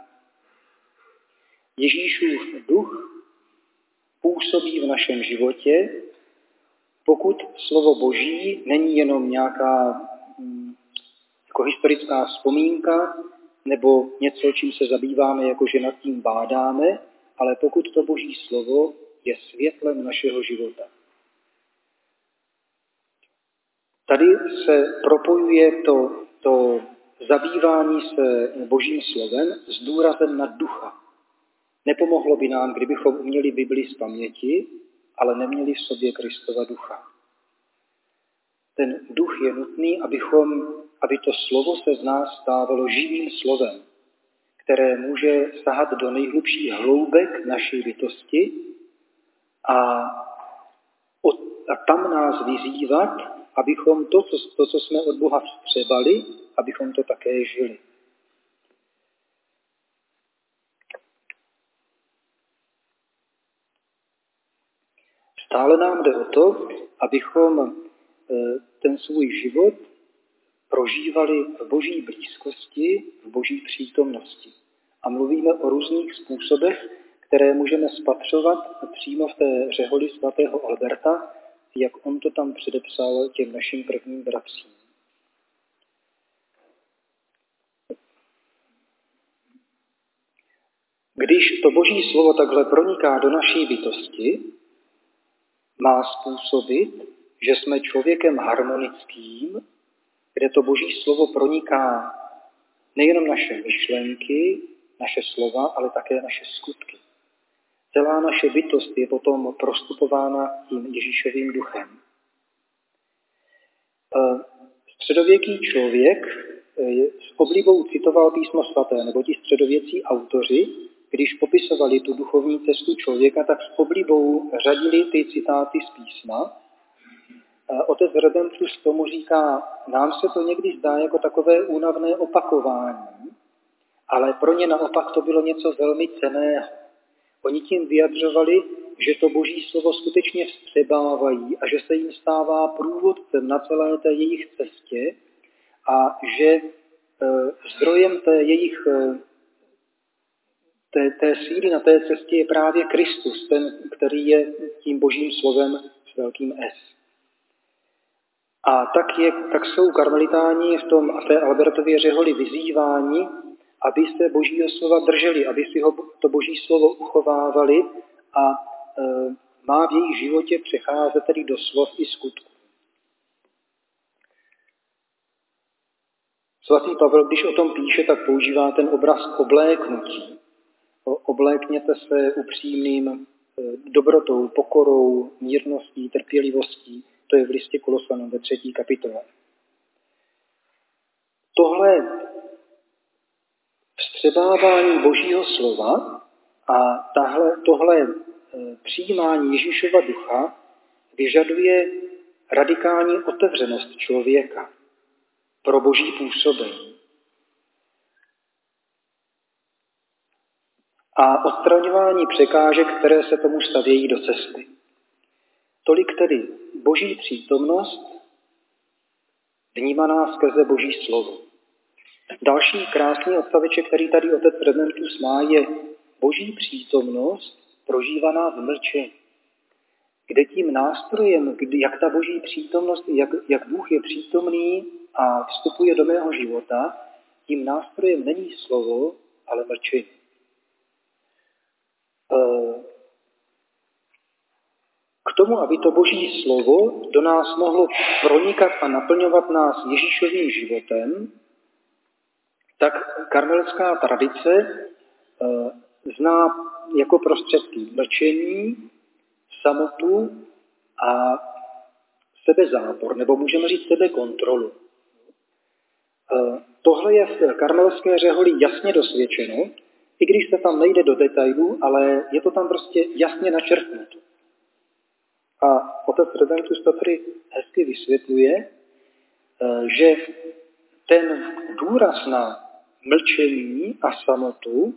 Ježíšův duch působí v našem životě, pokud slovo Boží není jenom nějaká jako historická vzpomínka nebo něco, čím se zabýváme, jako že nad tím bádáme, ale pokud to Boží slovo je světlem našeho života. Tady se propojuje to, to zabývání se Božím slovem s důrazem na ducha. Nepomohlo by nám, kdybychom uměli Bibli z paměti, ale neměli v sobě Kristova ducha. Ten duch je nutný, abychom, aby to slovo se z nás stávalo živým slovem, které může sahat do nejhlubších hloubek naší bytosti a, a tam nás vyzývat, abychom to co, to, co jsme od Boha vstřebali, abychom to také žili. Stále nám jde o to, abychom ten svůj život prožívali v Boží blízkosti, v Boží přítomnosti. A mluvíme o různých způsobech, které můžeme spatřovat přímo v té řeholi svatého Alberta, jak on to tam předepsal těm našim prvním bratřím. Když to Boží slovo takhle proniká do naší bytosti, má způsobit, že jsme člověkem harmonickým, kde to Boží slovo proniká nejenom naše myšlenky, naše slova, ale také naše skutky. Celá naše bytost je potom prostupována tím Ježíšovým duchem. Středověký člověk s oblibou citoval písmo svaté, nebo ti středověcí autoři, když popisovali tu duchovní cestu člověka, tak s oblibou řadili ty citáty z písma. Otec Redemptus tomu říká, nám se to někdy zdá jako takové únavné opakování, ale pro ně naopak to bylo něco velmi cenného. Oni tím vyjadřovali, že to Boží slovo skutečně vstřebávají a že se jim stává průvodcem na celé té jejich cestě a že e, zdrojem té jejich e, té, té síly na té cestě je právě Kristus, ten, který je tím Božím slovem s velkým S. A tak, je, tak jsou karmelitáni v tom v té Albertově řeholi vyzýváni, aby se Božího slova drželi, aby si ho, to Boží slovo uchovávali a e, má v jejich životě přecházet tedy do slov i skutků. Svatý Pavel, když o tom píše, tak používá ten obraz obléknutí. Oblékněte se upřímným dobrotou, pokorou, mírností, trpělivostí. To je v listě Kolosanům ve třetí kapitole. Tohle vstřebávání Božího slova a tahle, tohle přijímání Ježíšova ducha vyžaduje radikální otevřenost člověka pro Boží působení. a odstraňování překážek, které se tomu stavějí do cesty. Tolik tedy Boží přítomnost vnímaná skrze Boží slovo. Další krásný odstaveček, který tady otec Redemptus má, je Boží přítomnost prožívaná v mlčení, kde tím nástrojem, kdy, jak ta Boží přítomnost, jak, jak Bůh je přítomný a vstupuje do mého života, tím nástrojem není slovo, ale mlčení. K tomu, aby to Boží slovo do nás mohlo pronikat a naplňovat nás Ježíšovým životem, tak karmelská tradice zná jako prostředky mlčení, samotu a sebezápor, nebo můžeme říct sebekontrolu. Tohle je v karmelské řeholi jasně dosvědčeno, i když se tam nejde do detailů, ale je to tam prostě jasně načrtnuto. A otec Redemptus to tady hezky vysvětluje, že ten důraz na mlčení a samotu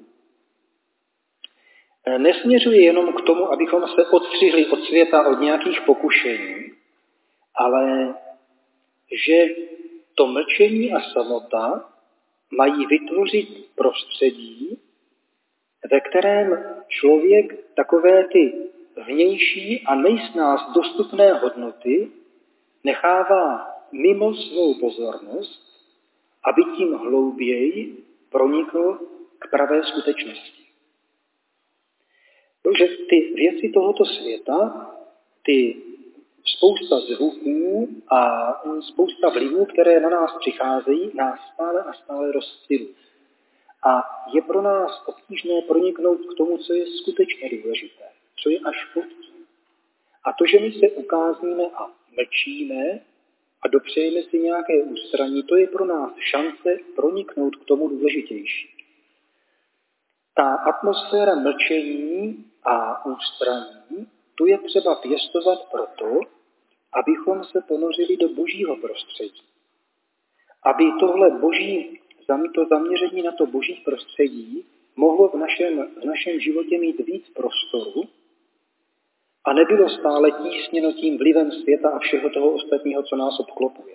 nesměřuje jenom k tomu, abychom se odstřihli od světa, od nějakých pokušení, ale že to mlčení a samota mají vytvořit prostředí, ve kterém člověk takové ty vnější a nejsnáz dostupné hodnoty nechává mimo svou pozornost, aby tím hlouběji pronikl k pravé skutečnosti. Takže ty věci tohoto světa, ty spousta zvuků a spousta vlivů, které na nás přicházejí, nás stále a stále rozptylují. A je pro nás obtížné proniknout k tomu, co je skutečně důležité, co je až pod tím. A to, že my se ukázíme a mlčíme a dopřejeme si nějaké ústraní, to je pro nás šance proniknout k tomu důležitější. Ta atmosféra mlčení a ústraní, tu je třeba pěstovat proto, abychom se ponořili do božího prostředí. Aby tohle boží, to zaměření na to boží prostředí mohlo v našem, v našem životě mít víc prostoru a nebylo stále tísněno tím vlivem světa a všeho toho ostatního, co nás obklopuje.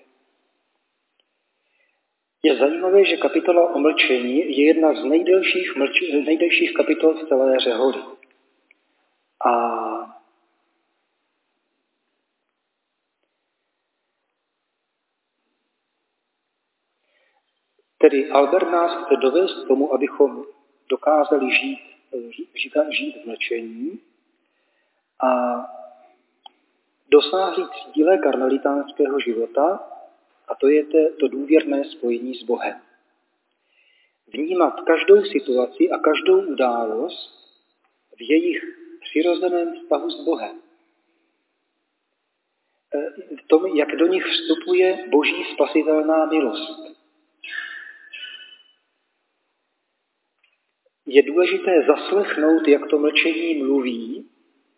Je zajímavé, že kapitola o mlčení je jedna z nejdelších, mlč- nejdelších kapitol v celé řeholi. A tedy Albert nás chce dovést k tomu, abychom dokázali žít, žít, žít v mlčení a dosáhli cíle karmelitánského života, a to je to důvěrné spojení s Bohem. Vnímat každou situaci a každou událost v jejich přirozeném vztahu s Bohem. V tom, jak do nich vstupuje boží spasitelná milost. Je důležité zaslechnout, jak to mlčení mluví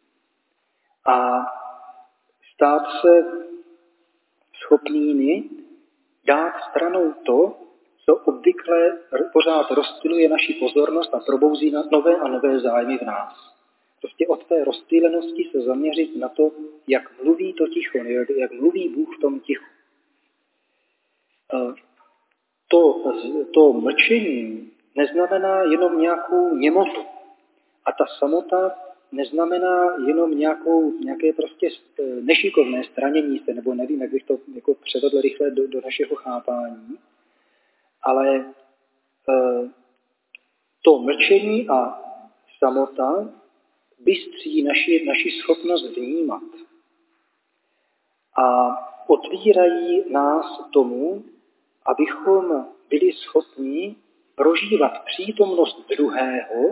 a stát se schopnými dát stranou to, co obvykle pořád rozptyluje naši pozornost a probouzí na nové a nové zájmy v nás. Prostě od té rozptýlenosti se zaměřit na to, jak mluví to ticho, jak mluví Bůh v tom tichu. To, to mlčení neznamená jenom nějakou němotu. A ta samota neznamená jenom nějakou, nějaké prostě nešikovné stranění se, nebo nevím, jak bych to jako převedl rychle do, do našeho chápání. Ale e, to mlčení a samota bystří naši, naši schopnost vnímat. A otvírají nás tomu, abychom byli schopni prožívat přítomnost druhého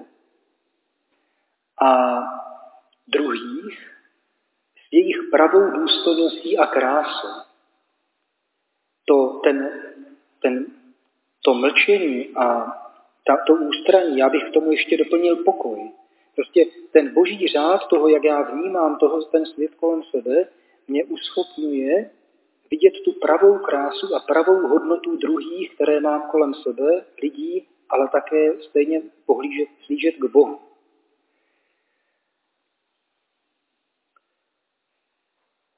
a druhých s jejich pravou důstojností a krásou. To, ten, ten, to mlčení a ta, to ústraní, já bych k tomu ještě doplnil pokoj. Prostě ten boží řád toho, jak já vnímám toho, ten svět kolem sebe, mě uschopňuje vidět tu pravou krásu a pravou hodnotu druhých, které mám kolem sebe, lidí, ale také stejně pohlížet, slížet k Bohu.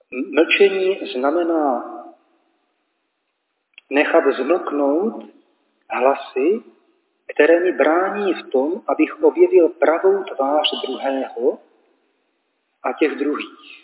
Mlčení znamená nechat zmlknout hlasy, které mi brání v tom, abych objevil pravou tvář druhého a těch druhých.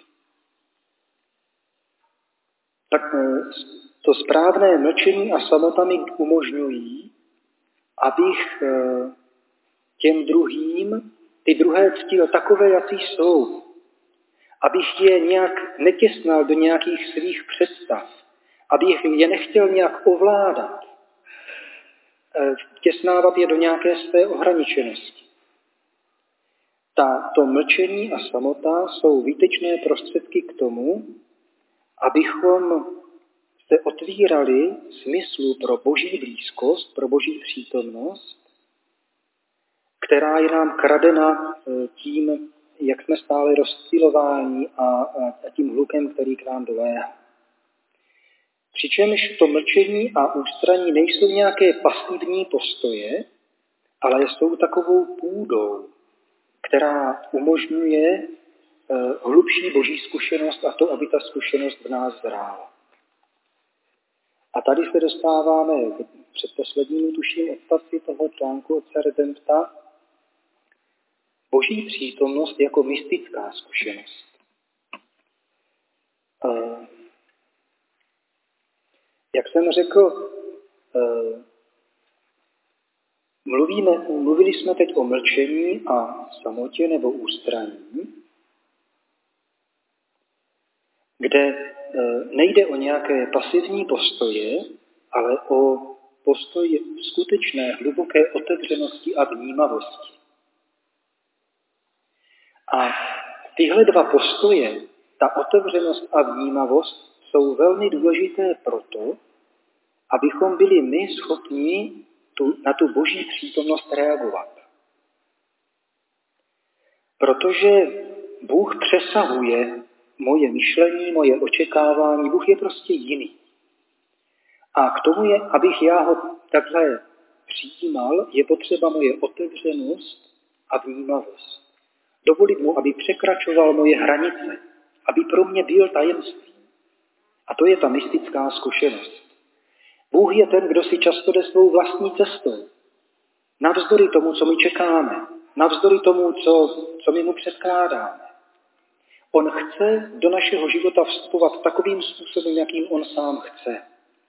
Tak to správné mlčení a samota mi umožňují, abych těm druhým ty druhé ctil takové, jací jsou. Abych je nějak netěsnal do nějakých svých představ. Abych je nechtěl nějak ovládat. Těsnávat je do nějaké své ohraničenosti. Ta, to mlčení a samota jsou výtečné prostředky k tomu, abychom se otvírali smyslu pro Boží blízkost, pro Boží přítomnost, která je nám kradena tím, jak jsme stále rozptýlováni a, a tím hlukem, který k nám doléhá. Přičemž to mlčení a ústraní nejsou nějaké pasivní postoje, ale jsou takovou půdou, která umožňuje uh, hlubší Boží zkušenost a to, aby ta zkušenost v nás zrála. A tady se dostáváme k předposlednímu, tuším, odstavci toho článku otce Redempta, Boží přítomnost jako mystická zkušenost. Uh, jak jsem řekl, uh, mluvíme, mluvili jsme teď o mlčení a samotě nebo ústraní, kde nejde o nějaké pasivní postoje, ale o postoj skutečné hluboké otevřenosti a vnímavosti. A tyhle dva postoje, ta otevřenost a vnímavost, jsou velmi důležité proto, abychom byli my schopni tu, na tu Boží přítomnost reagovat. Protože Bůh přesahuje moje myšlení, moje očekávání, Bůh je prostě jiný. A k tomu je, abych já ho takhle přijímal, je potřeba moje otevřenost a vnímavost. Dovolit mu, aby překračoval moje hranice, aby pro mě byl tajemství. A to je ta mystická zkušenost. Bůh je ten, kdo si často jde svou vlastní cestou. Navzdory tomu, co my čekáme. Navzdory tomu, co, co my mu předkládáme. On chce do našeho života vstupovat takovým způsobem, jakým on sám chce.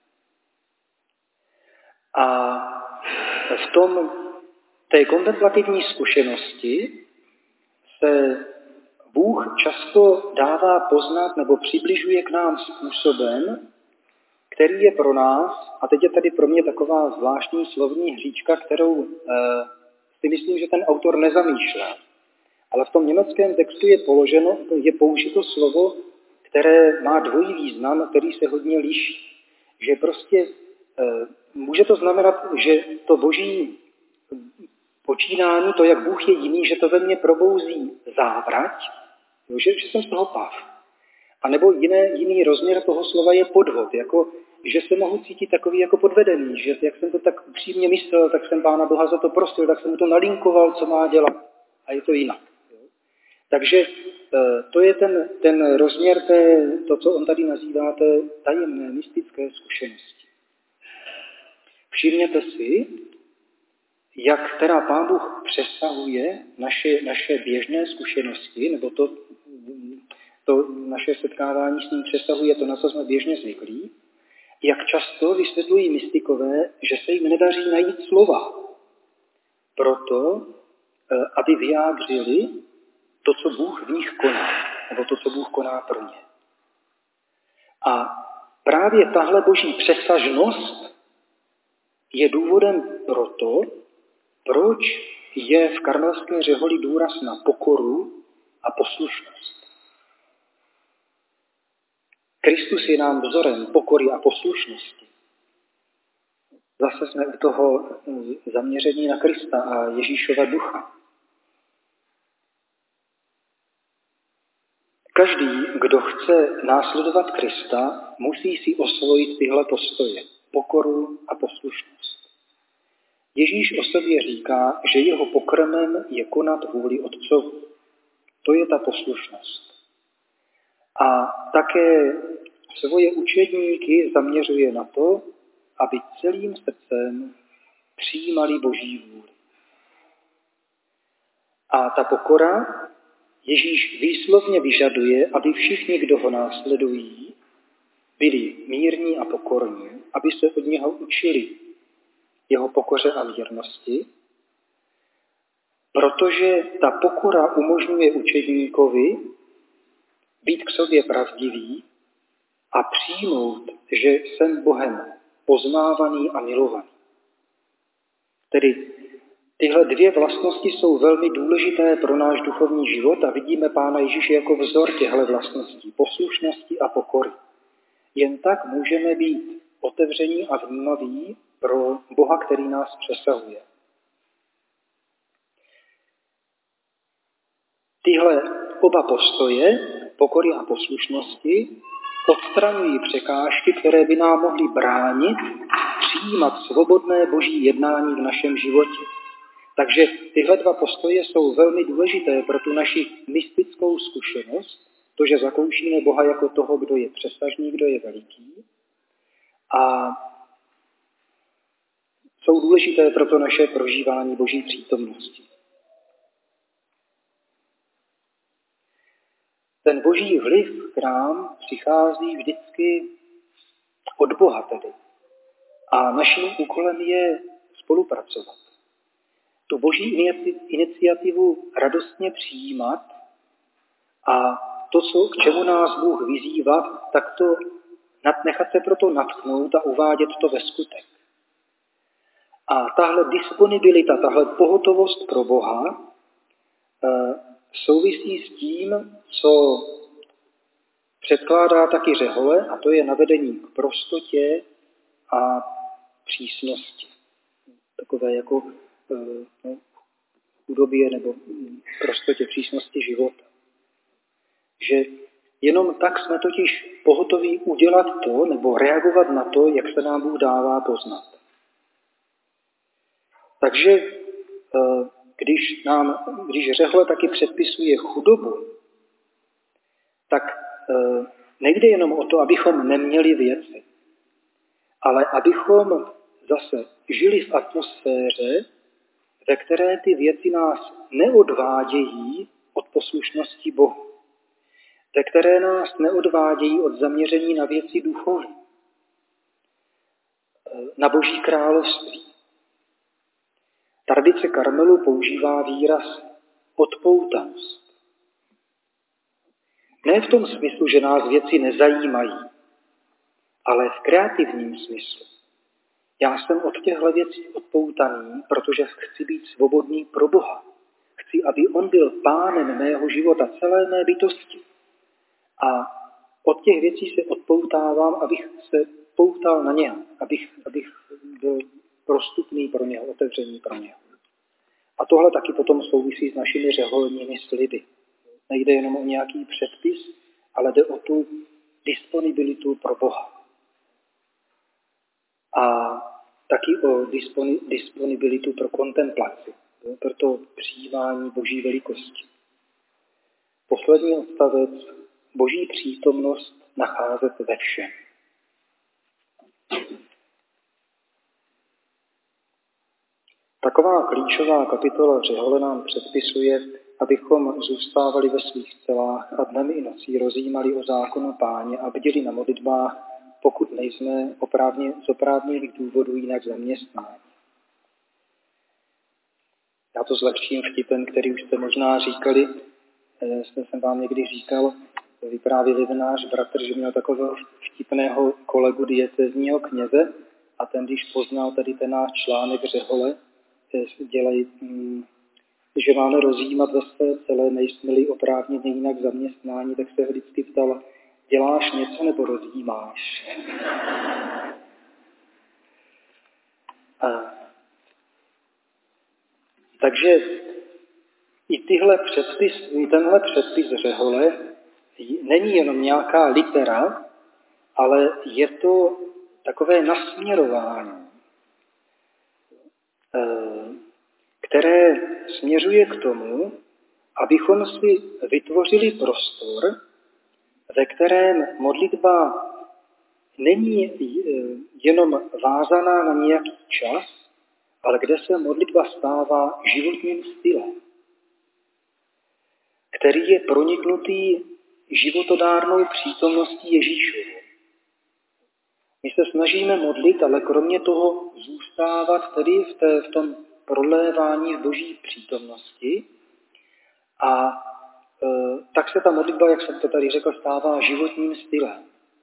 A v tom té kontemplativní zkušenosti se Bůh často dává poznat nebo přibližuje k nám způsobem, který je pro nás, a teď je tady pro mě taková zvláštní slovní hříčka, kterou e, si myslím, že ten autor nezamýšlel. Ale v tom německém textu je položeno, je použito slovo, které má dvojí význam, který se hodně liší. Že prostě e, může to znamenat, že to Boží počínání, to, jak Bůh je jiný, že to ve mně probouzí závrať, že, že jsem z toho pav. A nebo jiné, jiný rozměr toho slova je podvod, jako, že se mohu cítit takový jako podvedený, že jak jsem to tak upřímně myslel, tak jsem Pána Boha za to prosil, tak jsem mu to nalinkoval, co má dělat. A je to jinak. Takže to je ten, ten rozměr, té, to, co on tady nazývá, té tajemné, mystické zkušenosti. Všimněte si, jak teda Pán Bůh přesahuje naše, naše běžné zkušenosti, nebo to, to naše setkávání s ním přesahuje to, na co jsme běžně zvyklí, jak často vysvětlují mystikové, že se jim nedaří najít slova. Proto, aby vyjádřili to, co Bůh v nich koná, nebo to, co Bůh koná pro ně. A právě tahle Boží přesažnost je důvodem proto, proč je v karmelské řeholi důraz na pokoru a poslušnost. Kristus je nám vzorem pokory a poslušnosti. Zase jsme u toho zaměření na Krista a Ježíšova ducha. Každý, kdo chce následovat Krista, musí si osvojit tyhle postoje, pokoru a poslušnost. Ježíš o sobě říká, že jeho pokrmem je konat vůli Otcovu. To je ta poslušnost. A také svoje učedníky zaměřuje na to, aby celým srdcem přijímali Boží vůli. A ta pokora Ježíš výslovně vyžaduje, aby všichni, kdo ho následují, byli mírní a pokorní, aby se od něho učili jeho pokoře a mírnosti, protože ta pokora umožňuje učedníkovi být k sobě pravdivý a přijmout, že jsem Bohem poznávaný a milovaný. Tedy tyhle dvě vlastnosti jsou velmi důležité pro náš duchovní život a vidíme Pána Ježíše jako vzor těchto vlastností, poslušnosti a pokory. Jen tak můžeme být otevření a vnímaví pro Boha, který nás přesahuje. Tyhle oba postoje, pokory a poslušnosti, odstraňují překážky, které by nám mohly bránit přijímat svobodné Boží jednání v našem životě. Takže tyhle dva postoje jsou velmi důležité pro tu naši mystickou zkušenost, to, že zakoušíme Boha jako toho, kdo je přesažný, kdo je veliký. A jsou důležité pro to naše prožívání Boží přítomnosti. Ten Boží vliv k nám přichází vždycky od Boha tedy. A naším úkolem je spolupracovat. Tu Boží iniciativu radostně přijímat a to, co, k čemu nás Bůh vyzývá, tak to nechat se proto natknout a uvádět to ve skutek. A tahle disponibilita, tahle pohotovost pro Boha souvisí s tím, co předkládá taky řehole, a to je navedení k prostotě a přísnosti. Takové jako no, chudobě nebo prostotě, přísnosti života. Že jenom tak jsme totiž pohotoví udělat to, nebo reagovat na to, jak se nám Bůh dává poznat. Takže když, nám, když řehle taky předpisuje chudobu, tak nejde jenom o to, abychom neměli věci, ale abychom zase žili v atmosféře, ve které ty věci nás neodvádějí od poslušnosti Bohu, ve které nás neodvádějí od zaměření na věci duchovní, na Boží království. Tradice Karmelu používá výraz odpoutanost. Ne v tom smyslu, že nás věci nezajímají, ale v kreativním smyslu. Já jsem od těchto věcí odpoutaný, protože chci být svobodný pro Boha. Chci, aby on byl pánem mého života, celé mé bytosti. A od těch věcí se odpoutávám, abych se poutal na něho, abych, abych byl prostupný pro něho, otevřený pro něho. A tohle taky potom souvisí s našimi řeholními sliby. Nejde jenom o nějaký předpis, ale jde o tu disponibilitu pro Boha. A taky o disponi, disponibilitu pro kontemplaci, pro to přijímání Boží velikosti. Poslední odstavec, Boží přítomnost nacházet ve všem. Taková klíčová kapitola řehole nám předpisuje, abychom zůstávali ve svých celách a dnem i nocí rozjímali o zákonu Páně a bděli na modlitbách, pokud nejsme oprávně, z oprávněných důvodů jinak zaměstnáni. Já to zlepším vtipem, který už jste možná říkali, jsem, jsem vám někdy říkal, vyprávěl jeden náš bratr, že měl takového vtipného kolegu diecézního kněze a ten, když poznal tady ten náš článek řehole, dělají, že máme rozjímat ve své celé, nejsme-li oprávněně jinak zaměstnání, tak se vždycky ptal, děláš něco nebo rozjímáš? A, takže i tyhle předpis, i tenhle předpis řehole není jenom nějaká litera, ale je to takové nasměrování, které směřuje k tomu, abychom si vytvořili prostor ve kterém modlitba není jenom vázaná na nějaký čas, ale kde se modlitba stává životním stylem, který je proniknutý životodárnou přítomností Ježíšovu. My se snažíme modlit, ale kromě toho zůstávat tedy v, té, v tom prolévání v Boží přítomnosti a e, tak se ta modlitba, jak jsem to tady řekl, stává životním stylem.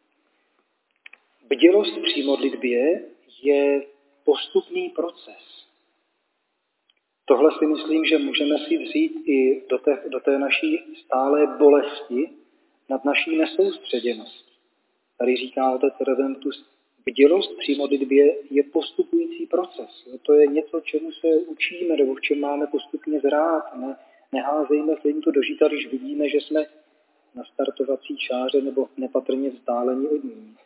Bdělost při modlitbě je postupný proces. Tohle si myslím, že můžeme si vzít i do té, do té naší stálé bolesti nad naší nesoustředěností. Tady říká otec Redemptus, bdělost při modlitbě je postupující proces. To je něco, čemu se učíme, nebo v čem máme postupně zrát. Ne, neházejme flintu do žita, když vidíme, že jsme na startovací čáře nebo nepatrně vzdálení od ní.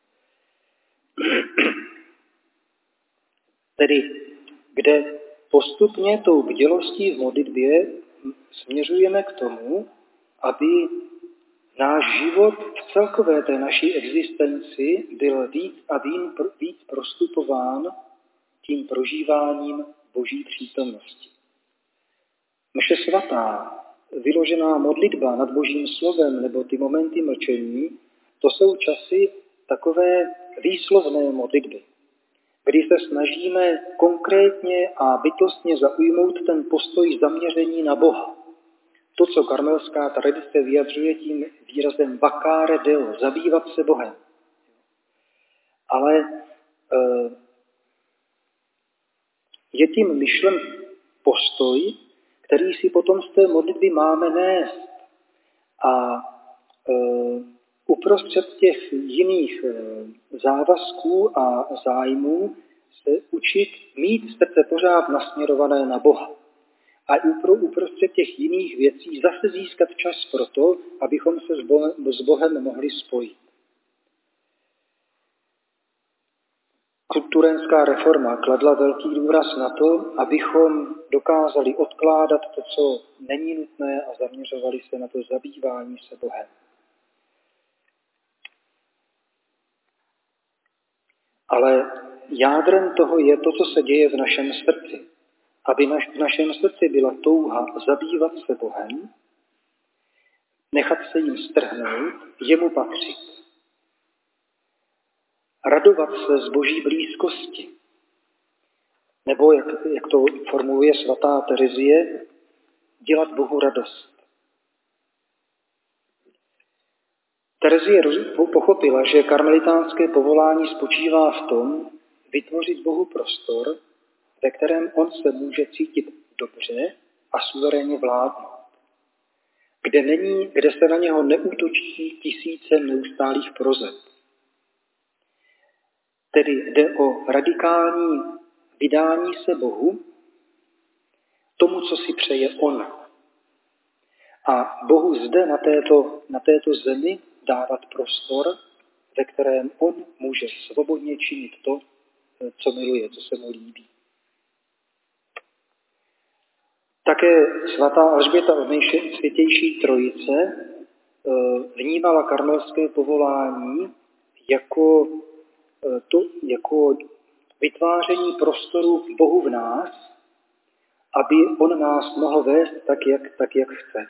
Tedy, kde postupně tou bdělostí v modlitbě směřujeme k tomu, aby náš život v celkové té naší existenci byl víc a víc prostupován tím prožíváním Boží přítomnosti. Mše svatá, vyložená modlitba nad Božím slovem nebo ty momenty mlčení, to jsou časy takové výslovné modlitby, kdy se snažíme konkrétně a bytostně zaujmout ten postoj zaměření na Boha. To, co karmelská tradice vyjadřuje tím výrazem vacare Deo, zabývat se Bohem. Ale e, je tím myšlen postoj, který si potom z té modlitby máme nést. A e, uprostřed těch jiných e, závazků a zájmů se učit mít srdce pořád nasměrované na Boha. A uprostřed těch jiných věcí zase získat čas pro to, abychom se s Bohem, s Bohem mohli spojit. Kulturenská reforma kladla velký důraz na to, abychom dokázali odkládat to, co není nutné a zaměřovali se na to zabývání se Bohem. Ale jádrem toho je to, co se děje v našem srdci. Aby naš, v našem srdci byla touha zabývat se Bohem, nechat se jim strhnout, jemu patřit. Radovat se z Boží blízkosti. Nebo, jak, jak to formuluje svatá Terezie, dělat Bohu radost. Terezie pochopila, že karmelitánské povolání spočívá v tom, vytvořit Bohu prostor, ve kterém on se může cítit dobře a suverénně vládnout. Kde, není, kde se na něho neútočí tisíce neustálých prozeb. Tedy jde o radikální vydání se Bohu, tomu, co si přeje on. A Bohu zde na této, na této zemi dávat prostor, ve kterém on může svobodně činit to, co miluje, co se mu líbí. Také svatá Alžběta od Nejsvětější Trojice vnímala karmelské povolání jako, to, jako vytváření prostoru v Bohu v nás, aby on nás mohl vést tak, jak, tak, jak chce.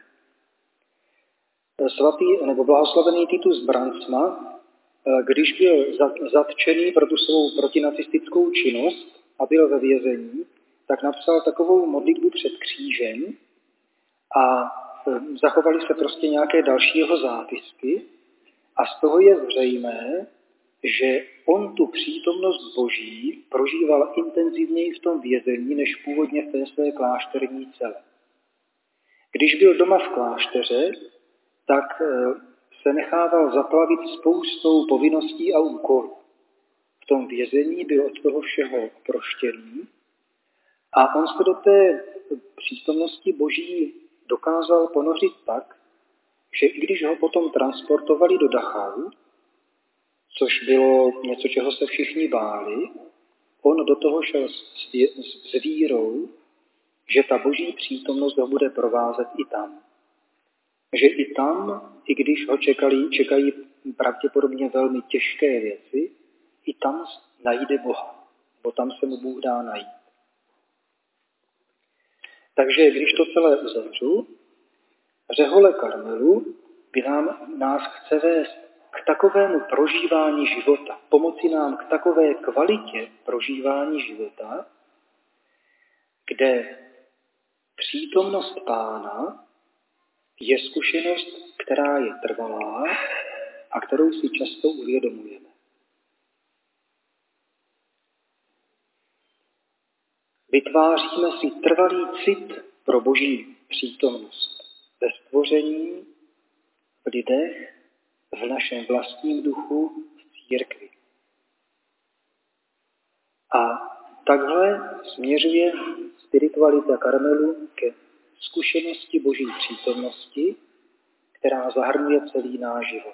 Svatý nebo blahoslavený Titus Brandsma, když byl zatčený pro tu svou protinacistickou činnost a byl ve vězení, tak napsal takovou modlitbu před křížem a zachovaly se prostě nějaké další jeho zápisky a z toho je zřejmé, že on tu přítomnost Boží prožíval intenzivněji v tom vězení, než původně v té své klášterní cele. Když byl doma v klášteře, tak se nechával zaplavit spoustou povinností a úkolů. V tom vězení byl od toho všeho oproštěný a on se do té přítomnosti Boží dokázal ponořit tak, že i když ho potom transportovali do Dachau, což bylo něco, čeho se všichni báli, on do toho šel s, s vírou, že ta Boží přítomnost ho bude provázet i tam. že i tam, i když ho čekali, čekají pravděpodobně velmi těžké věci, i tam najde Boha, bo tam se mu Bůh dá najít. Takže když to celé uzavřu, řehole Karmelu by nám, nás chce vést k takovému prožívání života, pomoci nám k takové kvalitě prožívání života, kde přítomnost Pána je zkušenost, která je trvalá a kterou si často uvědomujeme. Vytváříme si trvalý cit pro Boží přítomnost ve stvoření, v lidech, v našem vlastním duchu, v církvi. A takhle směřuje spiritualita Karmelu ke zkušenosti Boží přítomnosti, která zahrnuje celý náš život.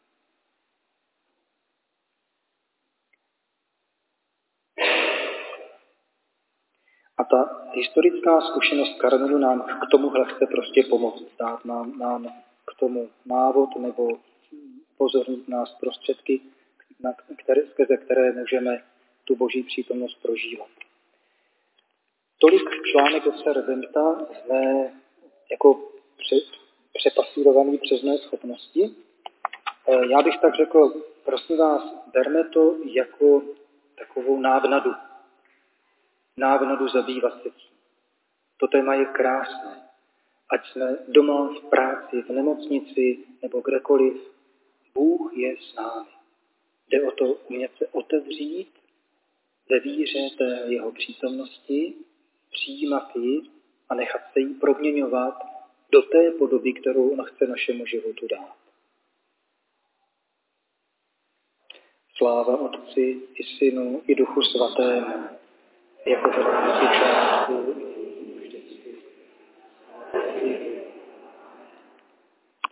A ta historická zkušenost Karmelu nám k tomuhle chce prostě pomoct, dát nám, nám k tomu návod nebo upozornit nás prostředky, na které, skrze které můžeme tu Boží přítomnost prožívat. Tolik článek od Serventa jsme jako pře, přepasírovaný přes mé schopnosti. Já bych tak řekl, prosím vás, berme to jako takovou návnadu. Návnadu zabývat se tím. To téma je krásné. Ať jsme doma, v práci, v nemocnici nebo kdekoliv, Bůh je s námi. Jde o to umět se otevřít ve víře té jeho přítomnosti, přijímat ji a nechat se jí proměňovat do té podoby, kterou on chce našemu životu dát. Sláva Otci i Synu i Duchu Svatému, jako v začátku,